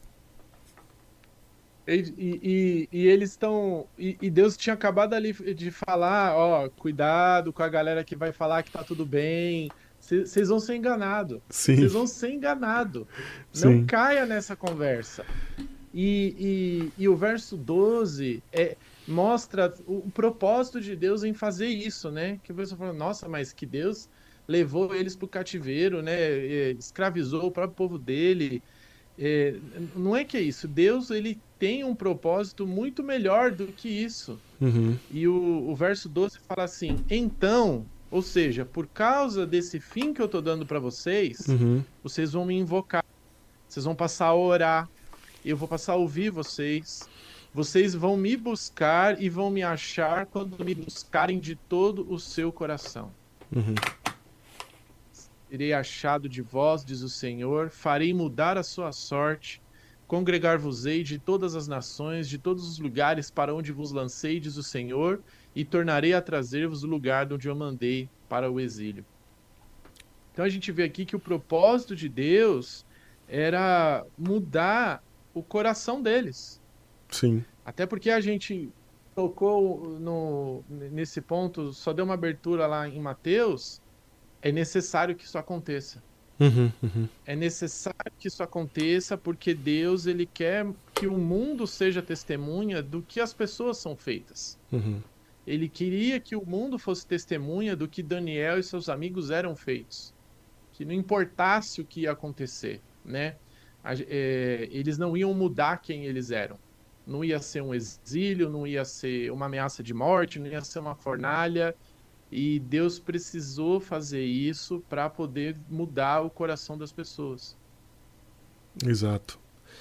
E, e, e eles estão. E, e Deus tinha acabado ali de falar: ó, cuidado com a galera que vai falar que tá tudo bem. Vocês vão ser enganados. Vocês vão ser enganados. Não caia nessa conversa. E, e, e o verso doze é, mostra o, o propósito de Deus em fazer isso, né? Que a pessoa fala: nossa, mas que Deus levou eles para o cativeiro, né? Escravizou o próprio povo dele. É, não é que é isso. Deus, ele tem um propósito muito melhor do que isso. Uhum. E o, o verso doze fala assim, então, ou seja, por causa desse fim que eu estou dando para vocês, uhum. vocês vão me invocar, vocês vão passar a orar, eu vou passar a ouvir vocês, vocês vão me buscar e vão me achar quando me buscarem de todo o seu coração. Uhum. Serei achado de vós, diz o Senhor, farei mudar a sua sorte, congregar-vos-ei de todas as nações, de todos os lugares para onde vos lancei, diz o Senhor, e tornarei a trazer-vos o lugar de onde eu mandei para o exílio. Então a gente vê aqui que o propósito de Deus era mudar o coração deles. Sim. Até porque a gente tocou no, nesse ponto, só deu uma abertura lá em Mateus. É necessário que isso aconteça. Uhum, uhum. É necessário que isso aconteça porque Deus, ele quer que o mundo seja testemunha do que as pessoas são feitas. Uhum. Ele queria que o mundo fosse testemunha do que Daniel e seus amigos eram feitos. Que não importasse o que ia acontecer, né? A, é, eles não iam mudar quem eles eram. Não ia ser um exílio, não ia ser uma ameaça de morte, não ia ser uma fornalha. E Deus precisou fazer isso para poder mudar o coração das pessoas. Exato.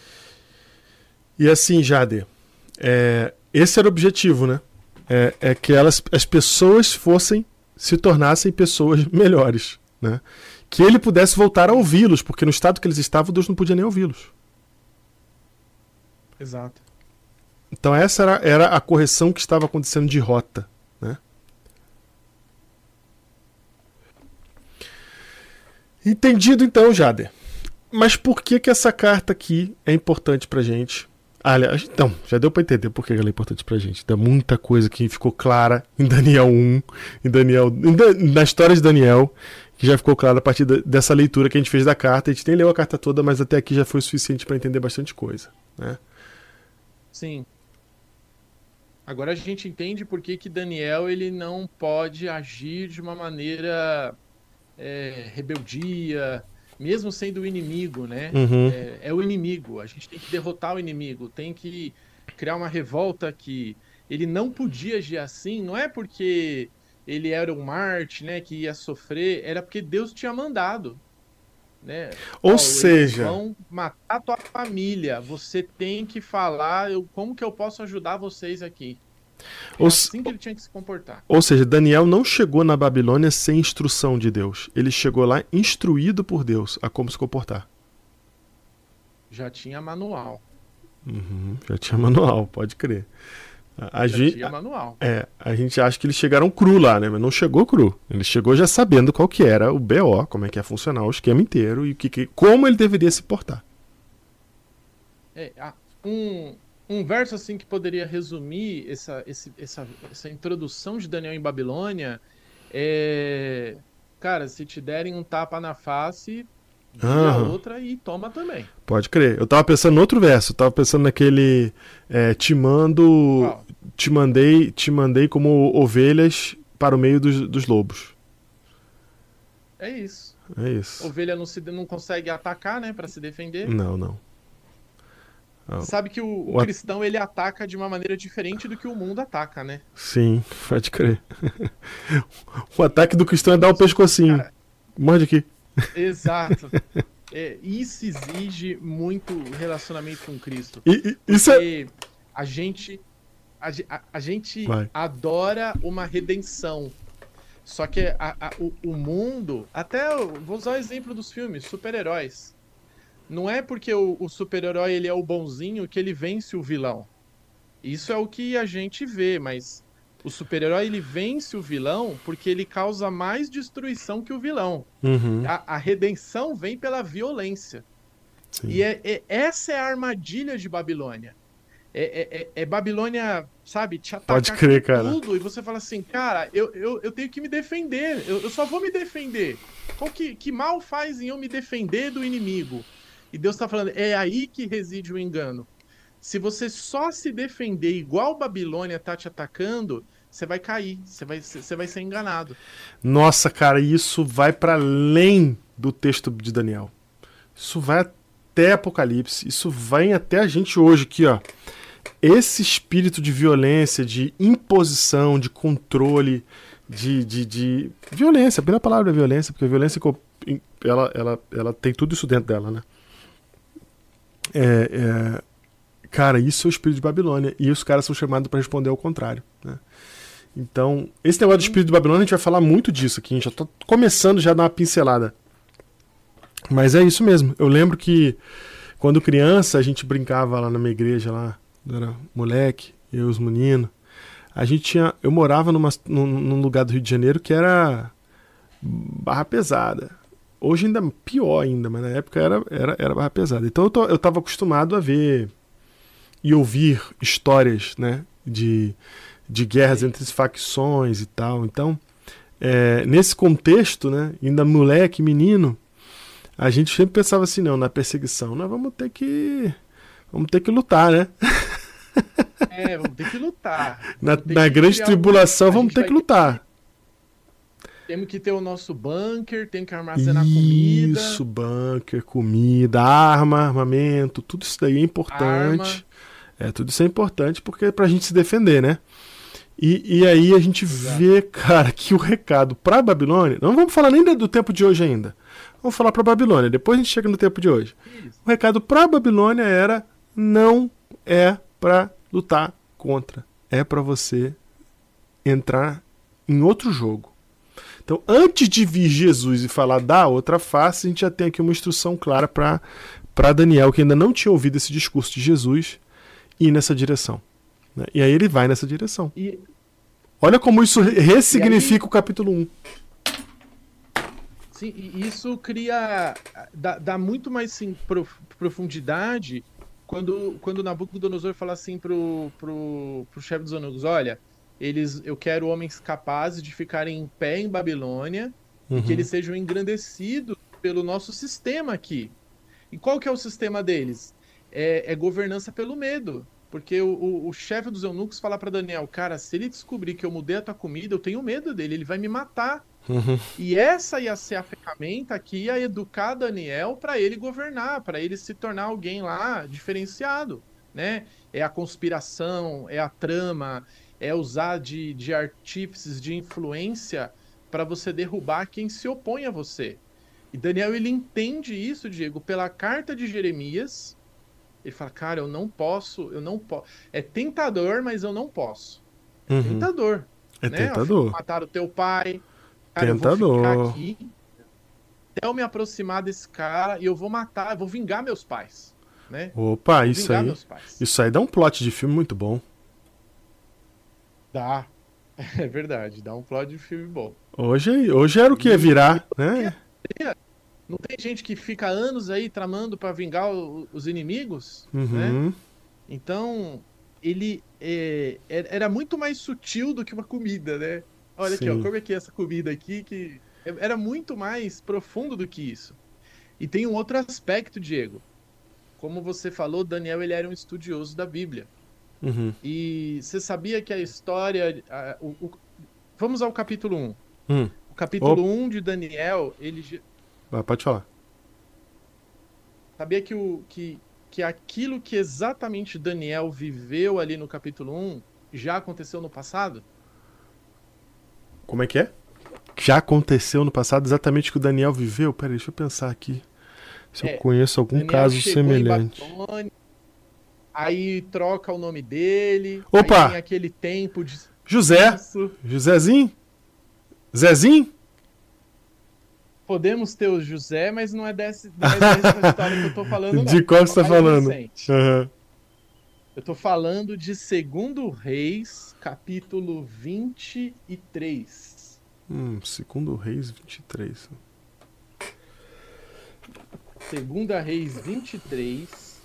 E assim, Jade, é, esse era o objetivo, né? É, é que elas, as pessoas fossem, se tornassem pessoas melhores, né? Que ele pudesse voltar a ouvi-los, porque no estado que eles estavam, Deus não podia nem ouvi-los. Exato. Então essa era, era a correção que estava acontecendo de rota, né? Entendido então, Jader. Mas por que que essa carta aqui é importante pra gente? Aliás, então, já deu para entender por que ela é importante pra gente. Tem muita coisa que ficou clara em Daniel um, em Daniel, em, na história de Daniel, que já ficou clara a partir da, dessa leitura que a gente fez da carta. A gente nem leu a carta toda, mas até aqui já foi o suficiente para entender bastante coisa, né? Sim. Agora a gente entende por que que Daniel ele não pode agir de uma maneira é, rebeldia, mesmo sendo o inimigo, né? Uhum. É, é o inimigo. A gente tem que derrotar o inimigo, tem que criar uma revolta que ele não podia agir assim. Não é porque ele era um Marte, né, que ia sofrer, era porque Deus tinha mandado, né? Ou Ó, seja, eles vão matar a tua família. Você tem que falar, eu, como que eu posso ajudar vocês aqui? É Ou, assim que ele tinha que se comportar. ou seja, Daniel não chegou na Babilônia sem instrução de Deus. Ele chegou lá instruído por Deus a como se comportar. Já tinha manual. Uhum, já tinha manual, pode crer. A, a Já gente, tinha manual. é, a gente acha que eles chegaram cru lá, né? Mas não chegou cru. Ele chegou já sabendo qual que era o B O, como é que ia funcionar o esquema inteiro e o que, que, como ele deveria se portar. É, a- um, um verso assim que poderia resumir essa, esse- essa, essa introdução de Daniel em Babilônia é... Cara, se te derem um tapa na face, vira a Aham. outra e toma também. Pode crer. Eu tava pensando no outro verso, eu tava pensando naquele é, te mando, Qual? te mandei, te mandei como ovelhas para o meio dos, dos lobos. É isso. É isso. Ovelha não, se, não consegue atacar, né, para se defender. Não, não. Não. Sabe que o, o O a- cristão ele ataca de uma maneira diferente do que o mundo ataca, né? Sim, pode crer. O ataque do cristão é dar o pescocinho. Cara, Morde aqui. exato. É, isso exige muito relacionamento com Cristo. E, e- isso é. Porque a gente, a, ge- a- a gente Vai. adora uma redenção. Só que a- a- o, o mundo, até eu vou usar o exemplo dos filmes, super-heróis. Não é porque o, o super-herói ele é o bonzinho que ele vence o vilão. Isso é o que a gente vê, mas o super-herói ele vence o vilão porque ele causa mais destruição que o vilão. Uhum, A, a redenção vem pela violência. sim. E é, é- essa é a armadilha de Babilônia. É, é- é- é Babilônia, sabe, te atacar Pode crer, com cara. tudo. E você fala assim, cara, eu, eu, eu tenho que me defender. Eu, eu só vou me defender. Qual que, que mal faz em eu me defender do inimigo? E Deus está falando, é aí que reside o engano. Se você só se defender igual Babilônia tá te atacando, você vai cair, você vai, você vai ser enganado. Nossa, cara, isso vai para além do texto de Daniel. Isso vai até Apocalipse. Isso vai até a gente hoje aqui, ó. Esse espírito de violência, de imposição, de controle, de, de, de... violência. A primeira palavra é violência, porque a violência ela, ela, ela tem tudo isso dentro dela, né? É, é... Cara, isso é o espírito de Babilônia. E os caras são chamados para responder ao contrário, né? Então, esse negócio do espírito de Babilônia, a gente vai falar muito disso aqui. A gente já tá começando já a dar uma pincelada. Mas é isso mesmo. Eu lembro que quando criança a gente brincava lá na minha igreja, lá, eu era moleque, eu e os meninos. A gente tinha. Eu morava numa, num, num lugar do Rio de Janeiro que era barra pesada. Hoje ainda pior ainda, mas na época era, era, era barra pesada. Então eu, tô, eu tava acostumado a ver e ouvir histórias, né, de, de guerras entre facções e tal. Então, é, nesse contexto, né, ainda moleque, menino, a gente sempre pensava assim, não, na perseguição, nós vamos ter que vamos ter que lutar, né? É, vamos ter que lutar. Na, Vamos ter na que grande criar um- tribulação a vamos gente ter vai que lutar. Temos que ter o nosso bunker, temos que armazenar comida, Isso, bunker, comida, arma, armamento, tudo isso daí é importante. arma. É, tudo isso é importante porque é pra gente se defender, né? E, e aí a gente Exato. vê, cara, que o recado pra Babilônia, não vamos falar nem do tempo de hoje ainda, vamos falar pra Babilônia, depois a gente chega no tempo de hoje. Isso. O recado pra Babilônia era, não é pra lutar contra, é pra você entrar em outro jogo. Então, antes de vir Jesus e falar da outra face, a gente já tem aqui uma instrução clara para Daniel, que ainda não tinha ouvido esse discurso de Jesus, ir nessa direção. Né? E aí ele vai nessa direção. E, Olha como isso ressignifica aí, o capítulo um. sim, e isso cria. Dá, dá muito mais sim, prof, profundidade quando, quando Nabucodonosor fala assim pro, pro, pro chefe dos eunucos: olha, eles, eu quero homens capazes de ficarem em pé em Babilônia Uhum. e que eles sejam engrandecidos pelo nosso sistema aqui. E qual que é o sistema deles? É, é governança pelo medo. Porque o, o, o chefe dos eunucos fala para Daniel: cara, se ele descobrir que eu mudei a tua comida, eu tenho medo dele, ele vai me matar. Uhum. E essa ia ser a ferramenta que ia educar Daniel para ele governar, para ele se tornar alguém lá diferenciado, né? É a conspiração, é a trama, é usar de, de artífices de influência para você derrubar quem se opõe a você. E Daniel, ele entende isso, Diego, pela carta de Jeremias. Ele fala: cara, eu não posso, eu não posso. É tentador, mas eu não posso. É Uhum. tentador, É né? tentador. Mataram o teu pai. Cara, eu vou ficar Tentador. aqui até eu me aproximar desse cara e eu vou matar, eu vou vingar meus pais, né? Opa, Vou isso vingar aí. meus pais. Isso aí dá um plot de filme muito bom. Dá. É verdade, dá um plot de filme bom. Hoje, hoje era o que ia virar, né? Não tem gente que fica anos aí tramando para vingar o- os inimigos, né? Uhum. Então, ele é, é- era muito mais sutil do que uma comida, né? Olha aqui, ó, Sim. come aqui essa comida aqui, que é- era muito mais profundo do que isso. E tem um outro aspecto, Diego. Como você falou, Daniel, ele era um estudioso da Bíblia. Uhum. E você sabia que a história... a- o- o- vamos ao capítulo um. Hum. O capítulo Opa. um de Daniel, ele... ge- Ah, pode falar. Sabia que, o, que, que aquilo que exatamente Daniel viveu ali no capítulo um já aconteceu no passado? Como é que é? Já aconteceu no passado exatamente o que o Daniel viveu? Peraí, deixa eu pensar aqui. Se eu É, conheço algum Daniel caso chegou em semelhante. Babilônia, aí troca o nome dele, Opa! aí tem aquele tempo de José. silêncio. Josézinho? Zezinho? Podemos ter o José, mas não é, desse, não é dessa história que eu tô falando, não. De qual você tá Mais falando? recente. Aham. Eu tô falando de Segundo Reis, capítulo vinte e três. Hum, segundo Reis vinte e três. Segunda Reis vinte e três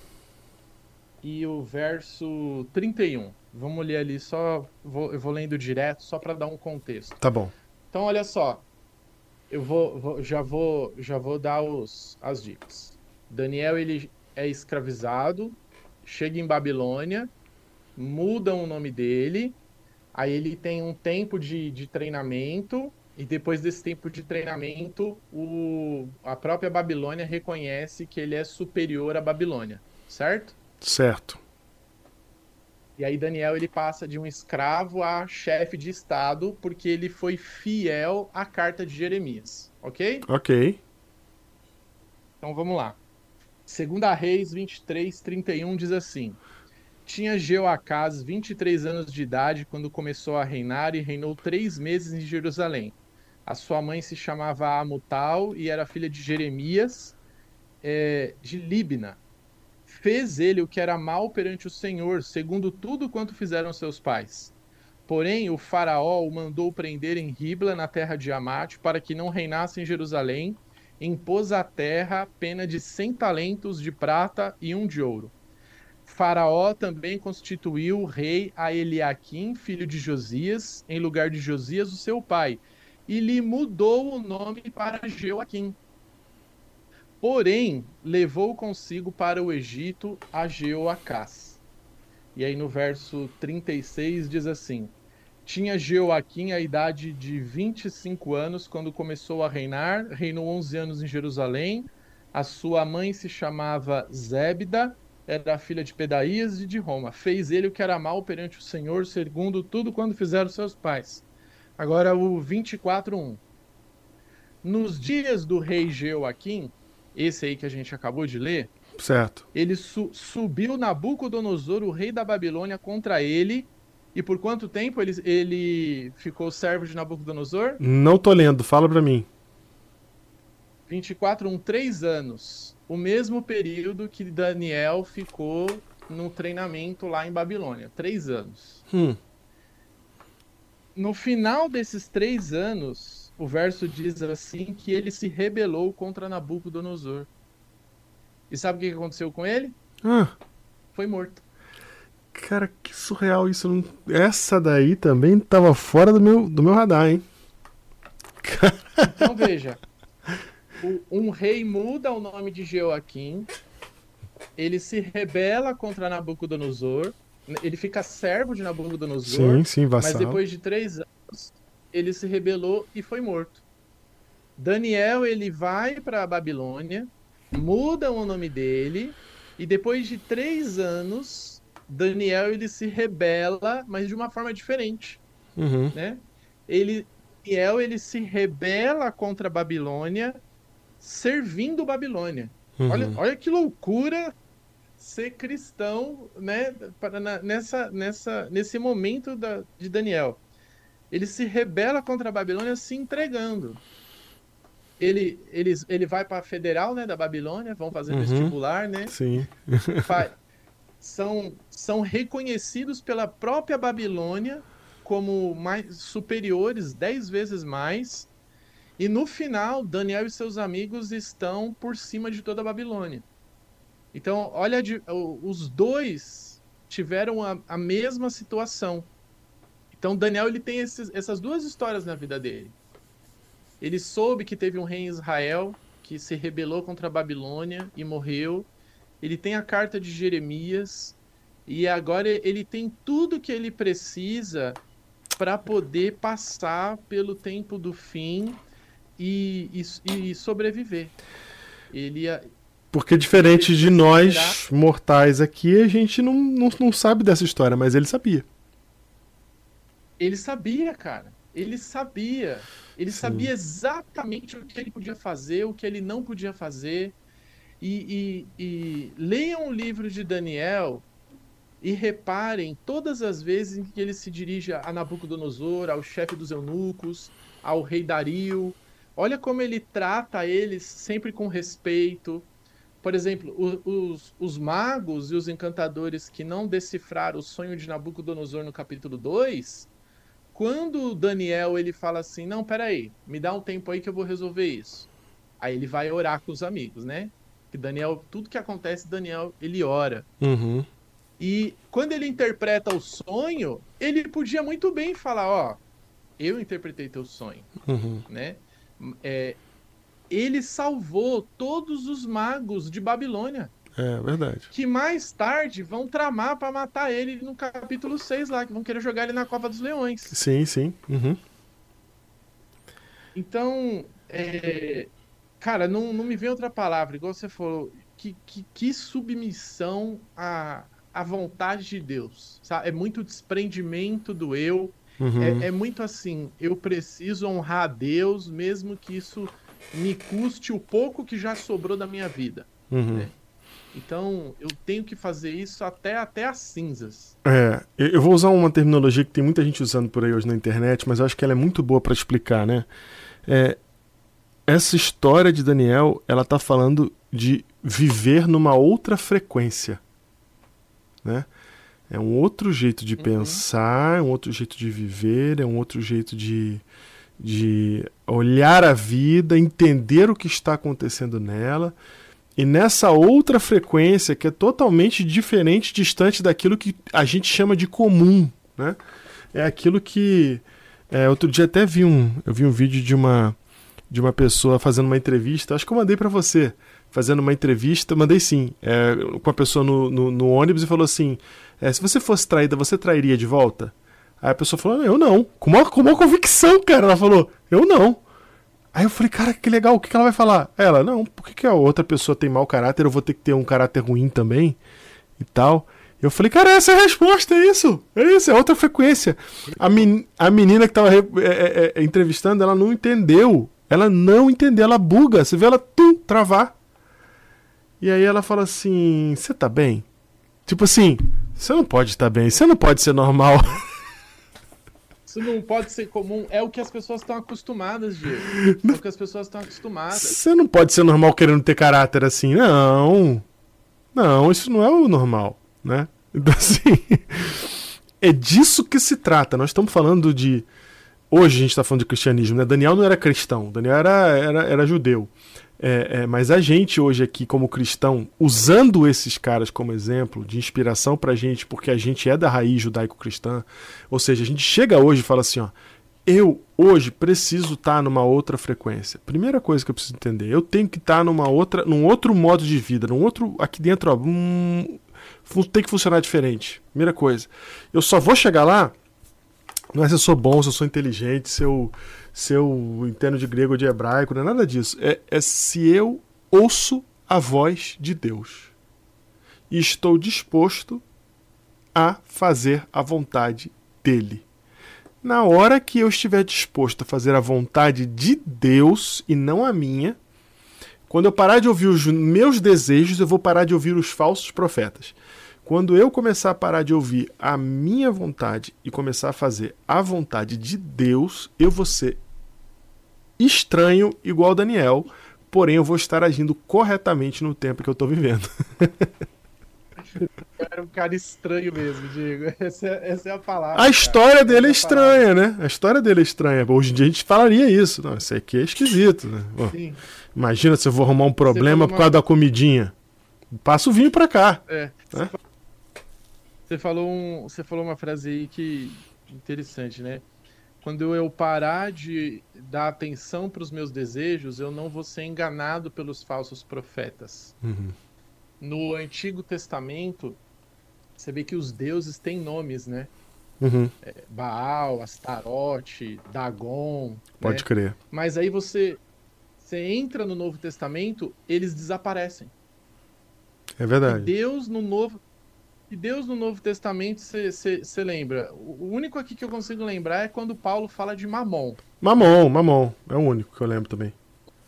e o verso trinta e um. Vamos ler ali só, vou, eu vou lendo direto só para dar um contexto. Tá bom. Então, olha só, eu vou, vou- já vou, já vou dar os, as dicas. Daniel, ele é escravizado, chega em Babilônia, mudam o nome dele, aí ele tem um tempo de, de treinamento, e depois desse tempo de treinamento, o, a própria Babilônia reconhece que ele é superior à Babilônia, certo? Certo. E aí Daniel, ele passa de um escravo a chefe de estado porque ele foi fiel à carta de Jeremias, ok? Ok. Então vamos lá. Segunda Reis vinte e três, trinta e um diz assim: tinha Jeoacás vinte e três anos de idade quando começou a reinar e reinou três meses em Jerusalém. A sua mãe se chamava Amutal e era filha de Jeremias, eh, de Líbna. Fez ele o que era mal perante o Senhor, segundo tudo quanto fizeram seus pais. Porém, o faraó o mandou prender em Ribla, na terra de Amate, para que não reinasse em Jerusalém, impôs à terra pena de cem talentos de prata e um de ouro. Faraó também constituiu rei a Eliaquim, filho de Josias, em lugar de Josias, o seu pai, e lhe mudou o nome para Jeoaquim. Porém, levou consigo para o Egito a Jeoacás. E aí no verso trinta e seis diz assim: tinha Jeoaquim a idade de vinte e cinco anos quando começou a reinar, reinou onze anos em Jerusalém. A sua mãe se chamava Zébida, era filha de Pedaías e de Roma. Fez ele o que era mal perante o Senhor, segundo tudo quando fizeram seus pais. Agora o vinte e quatro, um. Nos dias do rei Jeoaquim, esse aí que a gente acabou de ler, Certo. ele su- subiu Nabucodonosor, o rei da Babilônia, contra ele. E por quanto tempo ele, ele ficou servo de Nabucodonosor? Não tô lendo, fala pra mim. vinte e quatro, um, três anos. O mesmo período que Daniel ficou no treinamento lá em Babilônia. Três anos. Hum. No final desses três anos, o verso diz assim que ele se rebelou contra Nabucodonosor. E sabe o que aconteceu com ele? Ah, Foi morto. cara, que surreal isso. Não... Essa daí também tava fora do meu, do meu radar, hein? Então veja, o- um rei muda o nome de Jeoaquim, ele se rebela contra Nabucodonosor, ele fica servo de Nabucodonosor, Sim, sim, mas vassal. depois de três anos ele se rebelou e foi morto. Daniel, ele vai para a Babilônia, mudam o nome dele, e depois de três anos, Daniel ele se rebela, mas de uma forma diferente, Uhum, né? Ele, Daniel ele se rebela contra a Babilônia, servindo Babilônia. Olha, uhum. olha que loucura ser cristão, né? para- na- Nessa, nessa, nesse momento da, de Daniel. Ele se rebela contra a Babilônia se entregando. Ele, ele, ele vai para a Federal, né, da Babilônia, vão fazer Uhum, vestibular, né? sim. Fa- são, são reconhecidos pela própria Babilônia como mais superiores, dez vezes mais. E no final, Daniel e seus amigos estão por cima de toda a Babilônia. Então, olha, de- o- os dois tiveram a, a mesma situação. Então, Daniel ele tem esses- essas duas histórias na vida dele. Ele soube que teve um rei em Israel que se rebelou contra a Babilônia e morreu. Ele tem a carta de Jeremias e agora ele tem tudo que ele precisa para poder passar pelo tempo do fim e, e, e sobreviver. Ele ia- Porque diferente de nós, será- mortais aqui, a gente não, não, não sabe dessa história, mas ele sabia. ele sabia, cara. Ele sabia. Ele Sim. sabia exatamente o que ele podia fazer, o que ele não podia fazer. E, e, e leiam o livro de Daniel e reparem todas as vezes em que ele se dirige a Nabucodonosor, ao chefe dos eunucos, ao rei Dario. Olha como ele trata eles sempre com respeito. Por exemplo, o- os, os magos e os encantadores que não decifraram o sonho de Nabucodonosor no capítulo dois, quando Daniel ele fala assim, não, peraí, me dá um tempo aí que eu vou resolver isso. Aí ele vai orar com os amigos, né? Que Daniel, tudo que acontece, Daniel, ele ora. Uhum. E quando ele interpreta o sonho, ele podia muito bem falar, ó, eu interpretei teu sonho, Uhum. né? É, ele salvou todos os magos de Babilônia, É verdade. que mais tarde vão tramar para matar ele no capítulo seis lá, que vão querer jogar ele na Cova dos Leões. Sim, sim. Uhum. Então, é, cara, não, não me vem outra palavra, igual você falou, que, que, que submissão à, à vontade de Deus, sabe? É muito desprendimento do eu, Uhum. é, é muito assim, eu preciso honrar a Deus, mesmo que isso me custe o pouco que já sobrou da minha vida, Uhum. né? Então, eu tenho que fazer isso até, até as cinzas. É, eu eu vou usar uma terminologia que tem muita gente usando por aí hoje na internet, mas eu acho que ela é muito boa para explicar, né? É, essa história de Daniel, ela tá falando de viver numa outra frequência, né? É um outro jeito de Uhum. pensar, é um outro jeito de viver, é um outro jeito de, de olhar a vida, entender o que está acontecendo nela. E nessa outra frequência que é totalmente diferente, distante daquilo que a gente chama de comum, né? É aquilo que é, outro dia até vi um, eu vi um vídeo de uma de uma pessoa fazendo uma entrevista, acho que eu mandei pra você, fazendo uma entrevista, mandei sim, é, com a pessoa no, no, no ônibus e falou assim, é, se você fosse traída, você trairia de volta? Aí a pessoa falou, eu não, com maior, com maior convicção, cara, ela falou, eu não. Aí eu falei, cara, que legal, o que, que ela vai falar? Ela, não, por que, que a outra pessoa tem mau caráter, eu vou ter que ter um caráter ruim também? E tal. Eu falei, cara, essa é a resposta, é isso. É isso, é outra frequência. A, men a menina que tava é, é, é, entrevistando, ela não entendeu. Ela não entendeu, ela buga. Você vê ela, tum, travar. E aí ela fala assim, você tá bem? Tipo assim, você não pode estar bem, você não pode ser normal. Isso não pode ser comum. É o que as pessoas estão acostumadas, Diego. É o que as pessoas estão acostumadas. Você não pode ser normal querendo ter caráter assim. Não. Não, isso não é o normal. né? Então, assim, é disso que se trata. Nós estamos falando de... Hoje a gente está falando de cristianismo, né? Daniel não era cristão, Daniel era, era, era judeu. É, é, mas a gente hoje aqui como cristão, usando esses caras como exemplo de inspiração pra gente, porque a gente é da raiz judaico-cristã, ou seja, a gente chega hoje e fala assim, ó, eu hoje preciso estar numa outra frequência. Primeira coisa que eu preciso entender, eu tenho que estar numa outra, num outro modo de vida, num outro, aqui dentro, ó, hum, tem que funcionar diferente. Primeira coisa, eu só vou chegar lá, não é se eu sou bom, se eu sou inteligente, se eu se eu entendo de grego ou de hebraico, não é nada disso. É, é se eu ouço a voz de Deus e estou disposto a fazer a vontade dele. Na hora que eu estiver disposto a fazer a vontade de Deus e não a minha, quando eu parar de ouvir os meus desejos, eu vou parar de ouvir os falsos profetas. Quando eu começar a parar de ouvir a minha vontade e começar a fazer a vontade de Deus, eu vou ser estranho igual Daniel, porém eu vou estar agindo corretamente no tempo que eu estou vivendo. Era um cara estranho mesmo, Diego. Essa é, essa é a palavra. A história cara. dele é, é palavra. estranha, né? A história dele é estranha. Hoje em dia a gente falaria isso. Não, isso aqui é esquisito, né? Bom, imagina se eu vou arrumar um problema por causa uma... da comidinha. Passa o vinho pra cá. É. Né? Você falou, um, você falou uma frase aí que interessante, né? Quando eu parar de dar atenção para os meus desejos, eu não vou ser enganado pelos falsos profetas. Uhum. No Antigo Testamento, você vê que os deuses têm nomes, né? Uhum. É, Baal, Astarote, Dagon. Pode né? crer. Mas aí você, você entra no Novo Testamento, eles desaparecem. É verdade. E Deus no Novo... E Deus no Novo Testamento, você lembra? O único aqui que eu consigo lembrar é quando Paulo fala de Mamon. Mamon, Mamon. É o único que eu lembro também.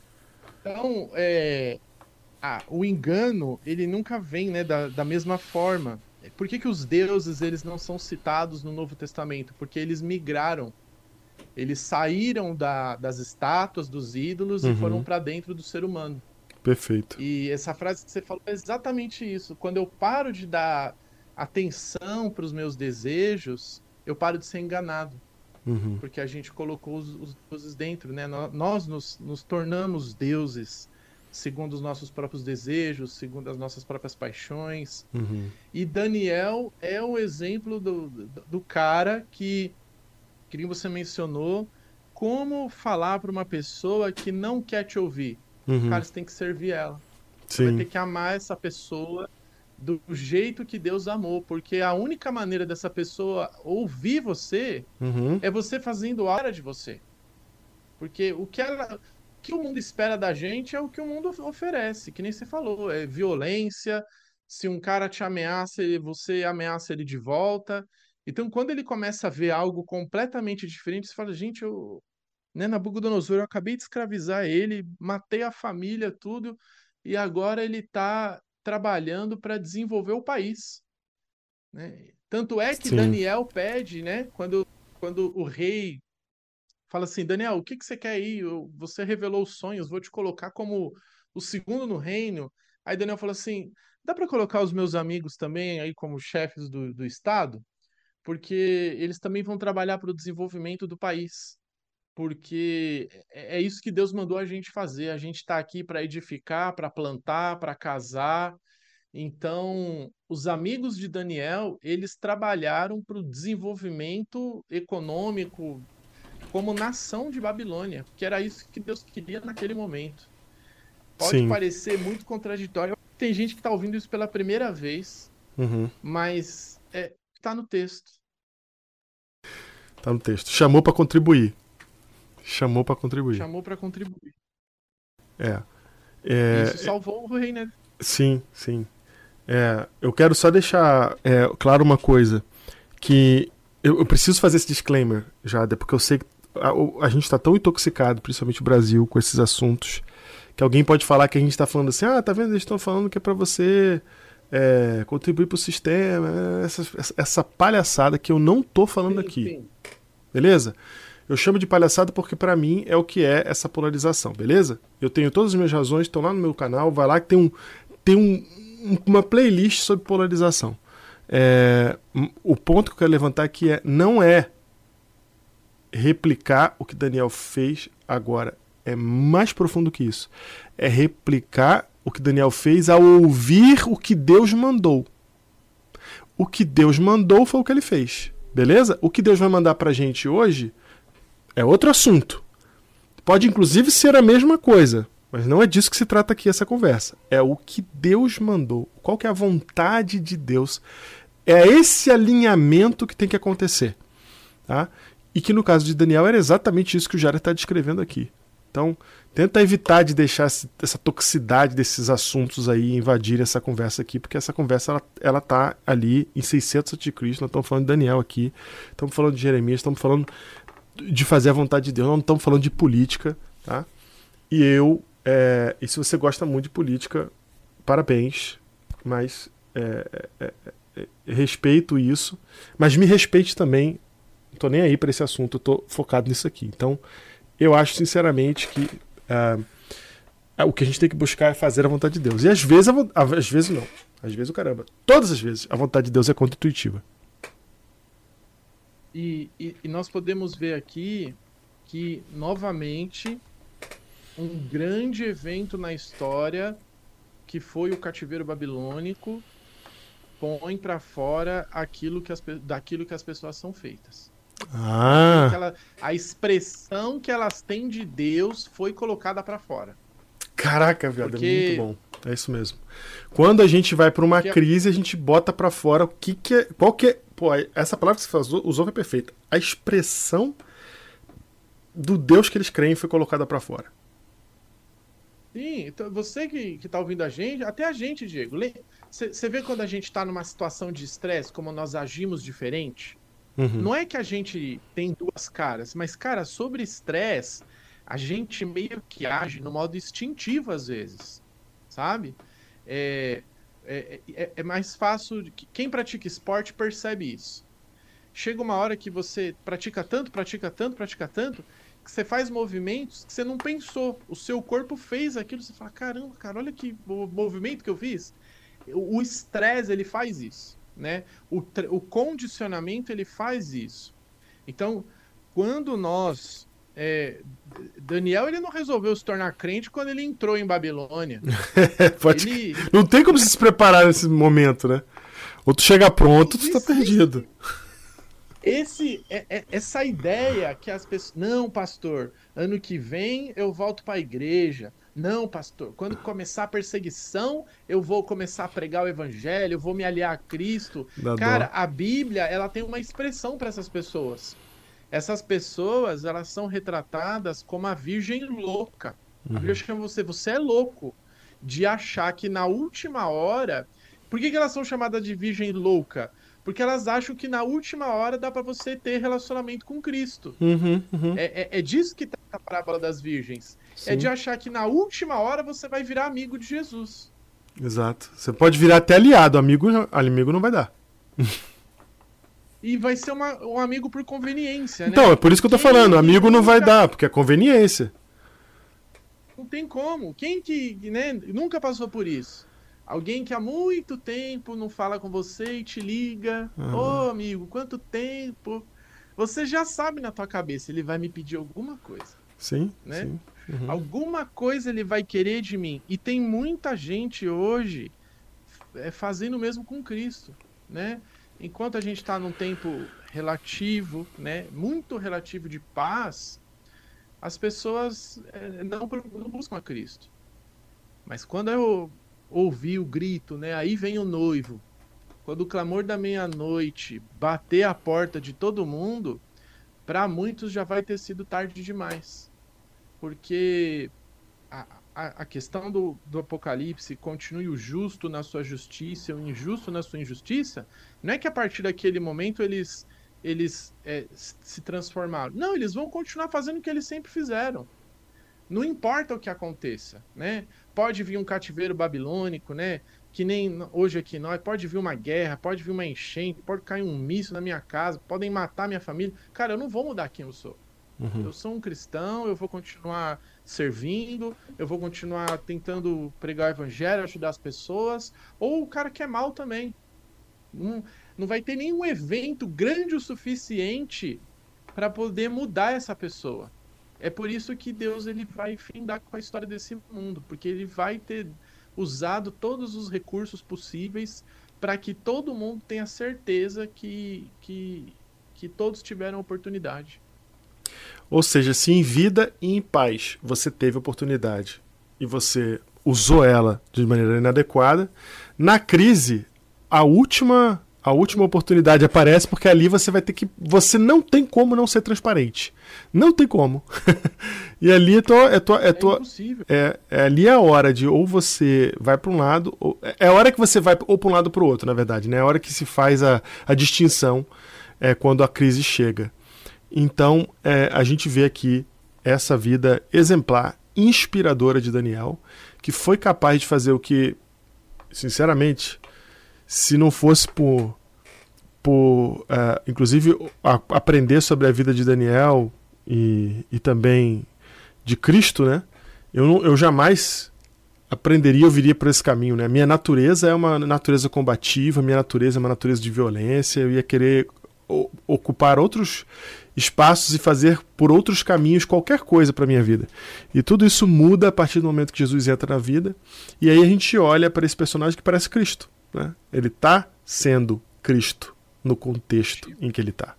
Então, é, ah, o engano, ele nunca vem, né, da, da mesma forma. Por que que os deuses eles não são citados no Novo Testamento? Porque eles migraram. Eles saíram da, das estátuas, dos ídolos Uhum. e foram para dentro do ser humano. Perfeito. E essa frase que você falou é exatamente isso. Quando eu paro de dar atenção para os meus desejos, eu paro de ser enganado. Uhum. Porque a gente colocou os, os deuses dentro, né? Nós nos, nos tornamos deuses segundo os nossos próprios desejos, segundo as nossas próprias paixões. Uhum. E Daniel é o exemplo do, do, do cara que, que você mencionou, como falar para uma pessoa que não quer te ouvir. Uhum. Cara, você tem que servir ela. Você Sim. vai ter que amar essa pessoa do jeito que Deus amou, porque a única maneira dessa pessoa ouvir você Uhum. é você fazendo algo de você. Porque o que, ela, o que o mundo espera da gente é o que o mundo oferece, que nem você falou, é violência, se um cara te ameaça, você ameaça ele de volta. Então, quando ele começa a ver algo completamente diferente, você fala, gente, eu... Né, Nabucodonosor, eu acabei de escravizar ele, matei a família, tudo, e agora ele está trabalhando para desenvolver o país. Né? Tanto é que Sim. Daniel pede, né, quando, quando o rei fala assim, Daniel, o que, que você quer aí? Eu, você revelou os sonhos, vou te colocar como o segundo no reino. Aí Daniel fala assim, dá para colocar os meus amigos também aí como chefes do, do Estado? Porque eles também vão trabalhar para o desenvolvimento do país. Porque é isso que Deus mandou a gente fazer. A gente está aqui para edificar, para plantar, para casar. Então, os amigos de Daniel, eles trabalharam para o desenvolvimento econômico como nação de Babilônia, que era isso que Deus queria naquele momento. Pode Sim. parecer muito contraditório. Tem gente que está ouvindo isso pela primeira vez, Uhum. mas é, está no texto. Tá no texto. Chamou para contribuir. Chamou para contribuir. Chamou para contribuir. É. é. Isso salvou o rei, né? Sim, sim. É, eu quero só deixar é, claro uma coisa, que eu, eu preciso fazer esse disclaimer já, porque eu sei que a, a gente está tão intoxicado, principalmente o Brasil, com esses assuntos, que alguém pode falar que a gente está falando assim, ah, tá vendo, eles estão falando que é para você é, contribuir para o sistema, essa, essa palhaçada que eu não tô falando Sim, aqui. sim. Beleza? Eu chamo de palhaçada porque pra mim é o que é essa polarização, beleza? Eu tenho todas as minhas razões, estão lá no meu canal, vai lá que tem, um, tem um, uma playlist sobre polarização. É, o ponto que eu quero levantar aqui é, não é replicar o que Daniel fez agora. É mais profundo que isso. É replicar o que Daniel fez ao ouvir o que Deus mandou. O que Deus mandou foi o que ele fez. Beleza? O que Deus vai mandar pra gente hoje é outro assunto. Pode inclusive ser a mesma coisa, mas não é disso que se trata aqui essa conversa. É o que Deus mandou. Qual que é a vontade de Deus? É esse alinhamento que tem que acontecer. Tá? E que no caso de Daniel era exatamente isso que o Jair está descrevendo aqui. Então, tenta evitar de deixar essa toxicidade desses assuntos aí invadir essa conversa aqui, porque essa conversa ela, ela tá ali em seiscentos antes de Cristo. Nós estamos falando de Daniel aqui, estamos falando de Jeremias, estamos falando de fazer a vontade de Deus, não estamos falando de política, tá? E eu, é, e se você gosta muito de política, parabéns, mas é, é, é, respeito isso, mas me respeite também. Não tô nem aí para esse assunto, eu tô focado nisso aqui. Então, eu acho sinceramente que uh, o que a gente tem que buscar é fazer a vontade de Deus. E às vezes, a, às vezes não. Às vezes o caramba. Todas as vezes a vontade de Deus é contra-intuitiva. E, e, e nós podemos ver aqui que, novamente, um grande evento na história, que foi o cativeiro babilônico, põe para fora aquilo que as, daquilo que as pessoas são feitas. Ah. Aquela, a expressão que elas têm de Deus foi colocada para fora. Caraca, viado, Porque... é muito bom. É isso mesmo. Quando a gente vai para uma Porque... crise, a gente bota para fora o que que é, qual que é, pô, essa palavra que você usou foi perfeita. A expressão do Deus que eles creem foi colocada para fora. Sim, então você que, que tá ouvindo a gente, até a gente, Diego, você vê quando a gente tá numa situação de estresse, como nós agimos diferente? Uhum. Não é que a gente tem duas caras, mas, cara, sobre estresse, a gente meio que age no modo instintivo às vezes, sabe? É, é, é, é mais fácil... Quem pratica esporte percebe isso. Chega uma hora que você pratica tanto, pratica tanto, pratica tanto, que você faz movimentos que você não pensou. O seu corpo fez aquilo, você fala, caramba, cara, olha que movimento que eu fiz. O estresse, ele faz isso. Né? O, o condicionamento ele faz isso. Então, quando nós é, Daniel ele não resolveu se tornar crente quando ele entrou em Babilônia. Pode... ele... Não tem como se preparar nesse momento, né? Ou tu chega pronto, tu tá perdido. Esse, é, é, essa ideia que as pessoas... Não, pastor, ano que vem eu volto para a igreja. Não, pastor, quando começar a perseguição, eu vou começar a pregar o evangelho, eu vou me aliar a Cristo. Dá Cara, dó. a Bíblia, ela tem uma expressão para essas pessoas. Essas pessoas, elas são retratadas como a virgem louca. Uhum. A Bíblia chama você, você é louco de achar que na última hora... Por que que elas são chamadas de virgem louca? Porque elas acham que na última hora dá para você ter relacionamento com Cristo. Uhum, uhum. É, é, é disso que tá a parábola das virgens. Sim. É de achar que na última hora você vai virar amigo de Jesus. Exato. Você pode virar até aliado, amigo, amigo não vai dar. E vai ser uma, um amigo por conveniência, então, né? é por isso que eu tô Quem falando, amigo nunca... não vai dar, porque é conveniência. Não tem como. Quem que, né, nunca passou por isso? Alguém que há muito tempo não fala com você e te liga. Ô, uhum. oh, amigo, quanto tempo? Você já sabe na tua cabeça, ele vai me pedir alguma coisa. Sim, né? sim. Uhum. Alguma coisa ele vai querer de mim. E tem muita gente hoje é, fazendo o mesmo com Cristo, né? Enquanto a gente está num tempo relativo, né? Muito relativo de paz, as pessoas é, não, não buscam a Cristo. Mas quando eu ouvi o grito, né? Aí vem o noivo. Quando o clamor da meia-noite bater a porta de todo mundo, para muitos já vai ter sido tarde demais. Porque a, a, a questão do, do Apocalipse, continue o justo na sua justiça, o injusto na sua injustiça, não é que a partir daquele momento eles, eles é, se transformaram. Não, eles vão continuar fazendo o que eles sempre fizeram. Não importa o que aconteça, né? Pode vir um cativeiro babilônico, né? Que nem hoje aqui nós, pode vir uma guerra, pode vir uma enchente, pode cair um míssil na minha casa, podem matar minha família. Cara, eu não vou mudar quem eu sou. Uhum. Eu sou um cristão, eu vou continuar servindo, eu vou continuar tentando pregar o evangelho, ajudar as pessoas. Ou o cara que é mal também. Não, não vai ter nenhum evento grande o suficiente para poder mudar essa pessoa. É por isso que Deus ele vai findar com a história desse mundo, porque ele vai ter usado todos os recursos possíveis para que todo mundo tenha certeza que, que, que todos tiveram oportunidade. Ou seja, se em vida e em paz você teve oportunidade e você usou ela de maneira inadequada, na crise, a última, a última oportunidade aparece, porque ali você vai ter que... Você não tem como não ser transparente. Não tem como. E ali é tua... É, tua, é, tua, é impossível. É, é, ali é a hora de ou você vai para um lado... Ou, é a hora que você vai ou para um lado ou para o outro, na verdade. Né? É a hora que se faz a, a distinção é, quando a crise chega. Então, é, a gente vê aqui essa vida exemplar, inspiradora de Daniel, que foi capaz de fazer o que, sinceramente, se não fosse por, por uh, inclusive, a, aprender sobre a vida de Daniel e, e também de Cristo, né? Eu, não, eu jamais aprenderia ou viria por esse caminho, né? Minha natureza é uma natureza combativa, minha natureza é uma natureza de violência, eu ia querer o, ocupar outros espaços e fazer por outros caminhos qualquer coisa para a minha vida. E tudo isso muda a partir do momento que Jesus entra na vida, e aí a gente olha para esse personagem que parece Cristo, né? Ele está sendo Cristo no contexto em que ele está.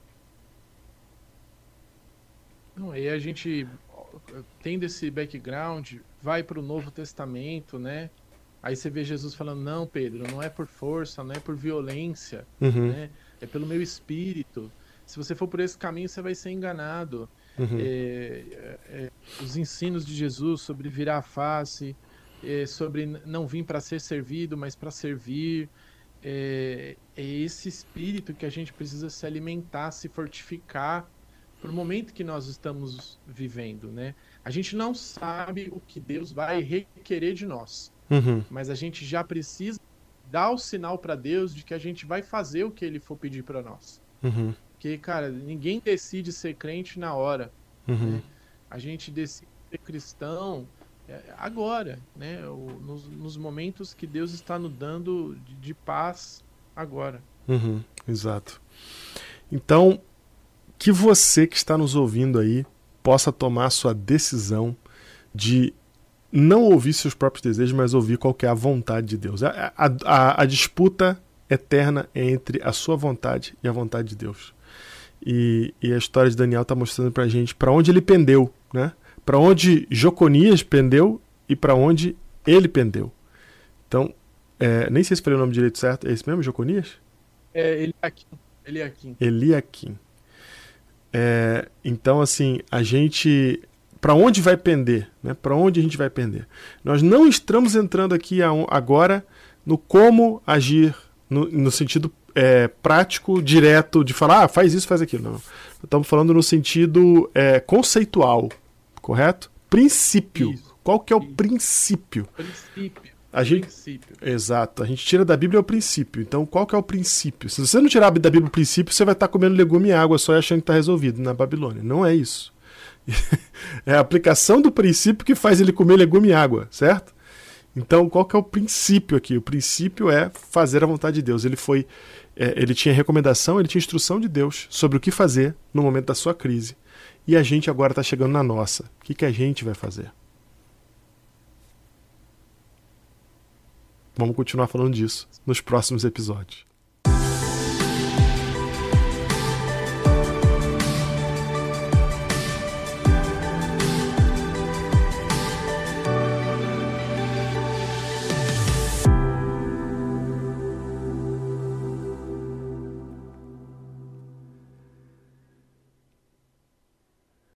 Aí a gente, tendo esse background, vai para o Novo Testamento, né? Aí você vê Jesus falando, não, Pedro, não é por força, não é por violência, Uhum. né? É pelo meu espírito. Se você for por esse caminho, você vai ser enganado. Uhum. É, é, é, os ensinos de Jesus sobre virar a face, é, sobre não vir para ser servido, mas para servir. É, é esse espírito que a gente precisa se alimentar, se fortificar para o momento que nós estamos vivendo, né? A gente não sabe o que Deus vai requerer de nós, Uhum. mas a gente já precisa dar o sinal para Deus de que a gente vai fazer o que Ele for pedir para nós. Uhum. Porque, cara, ninguém decide ser crente na hora. Uhum. Né? A gente decide ser cristão agora, né? O, nos, nos momentos que Deus está nos dando de, de paz agora. Uhum. Exato. Então, que você que está nos ouvindo aí possa tomar a sua decisão de não ouvir seus próprios desejos, mas ouvir qual que é a vontade de Deus. A, a, a, a disputa eterna é entre a sua vontade e a vontade de Deus. E, e a história de Daniel está mostrando para a gente para onde ele pendeu, né? Para onde Joconias pendeu e para onde ele pendeu. Então, é, nem sei se falei o nome direito certo. É esse mesmo, Joconias? É, Eliakim. Eliakim. Eliakim. É, então, assim, a gente... Para onde vai pender? Né? Para onde a gente vai pender? Nós não estamos entrando aqui agora no como agir, no, no sentido é, prático, direto, de falar, ah, faz isso, faz aquilo. Não. Estamos falando no sentido é, conceitual, correto? Princípio. Isso. Qual que é o Isso. princípio? Princípio. A gente... princípio. Exato. A gente tira da Bíblia o princípio. Então, qual que é o princípio? Se você não tirar da Bíblia o princípio, você vai estar comendo legume e água só e achando que está resolvido na Babilônia. Não é isso. É a aplicação do princípio que faz ele comer legume e água, certo? Então, qual que é o princípio aqui? O princípio é fazer a vontade de Deus. Ele foi, é, ele tinha recomendação, ele tinha instrução de Deus sobre o que fazer no momento da sua crise. E a gente agora está chegando na nossa. O que, que a gente vai fazer? Vamos continuar falando disso nos próximos episódios.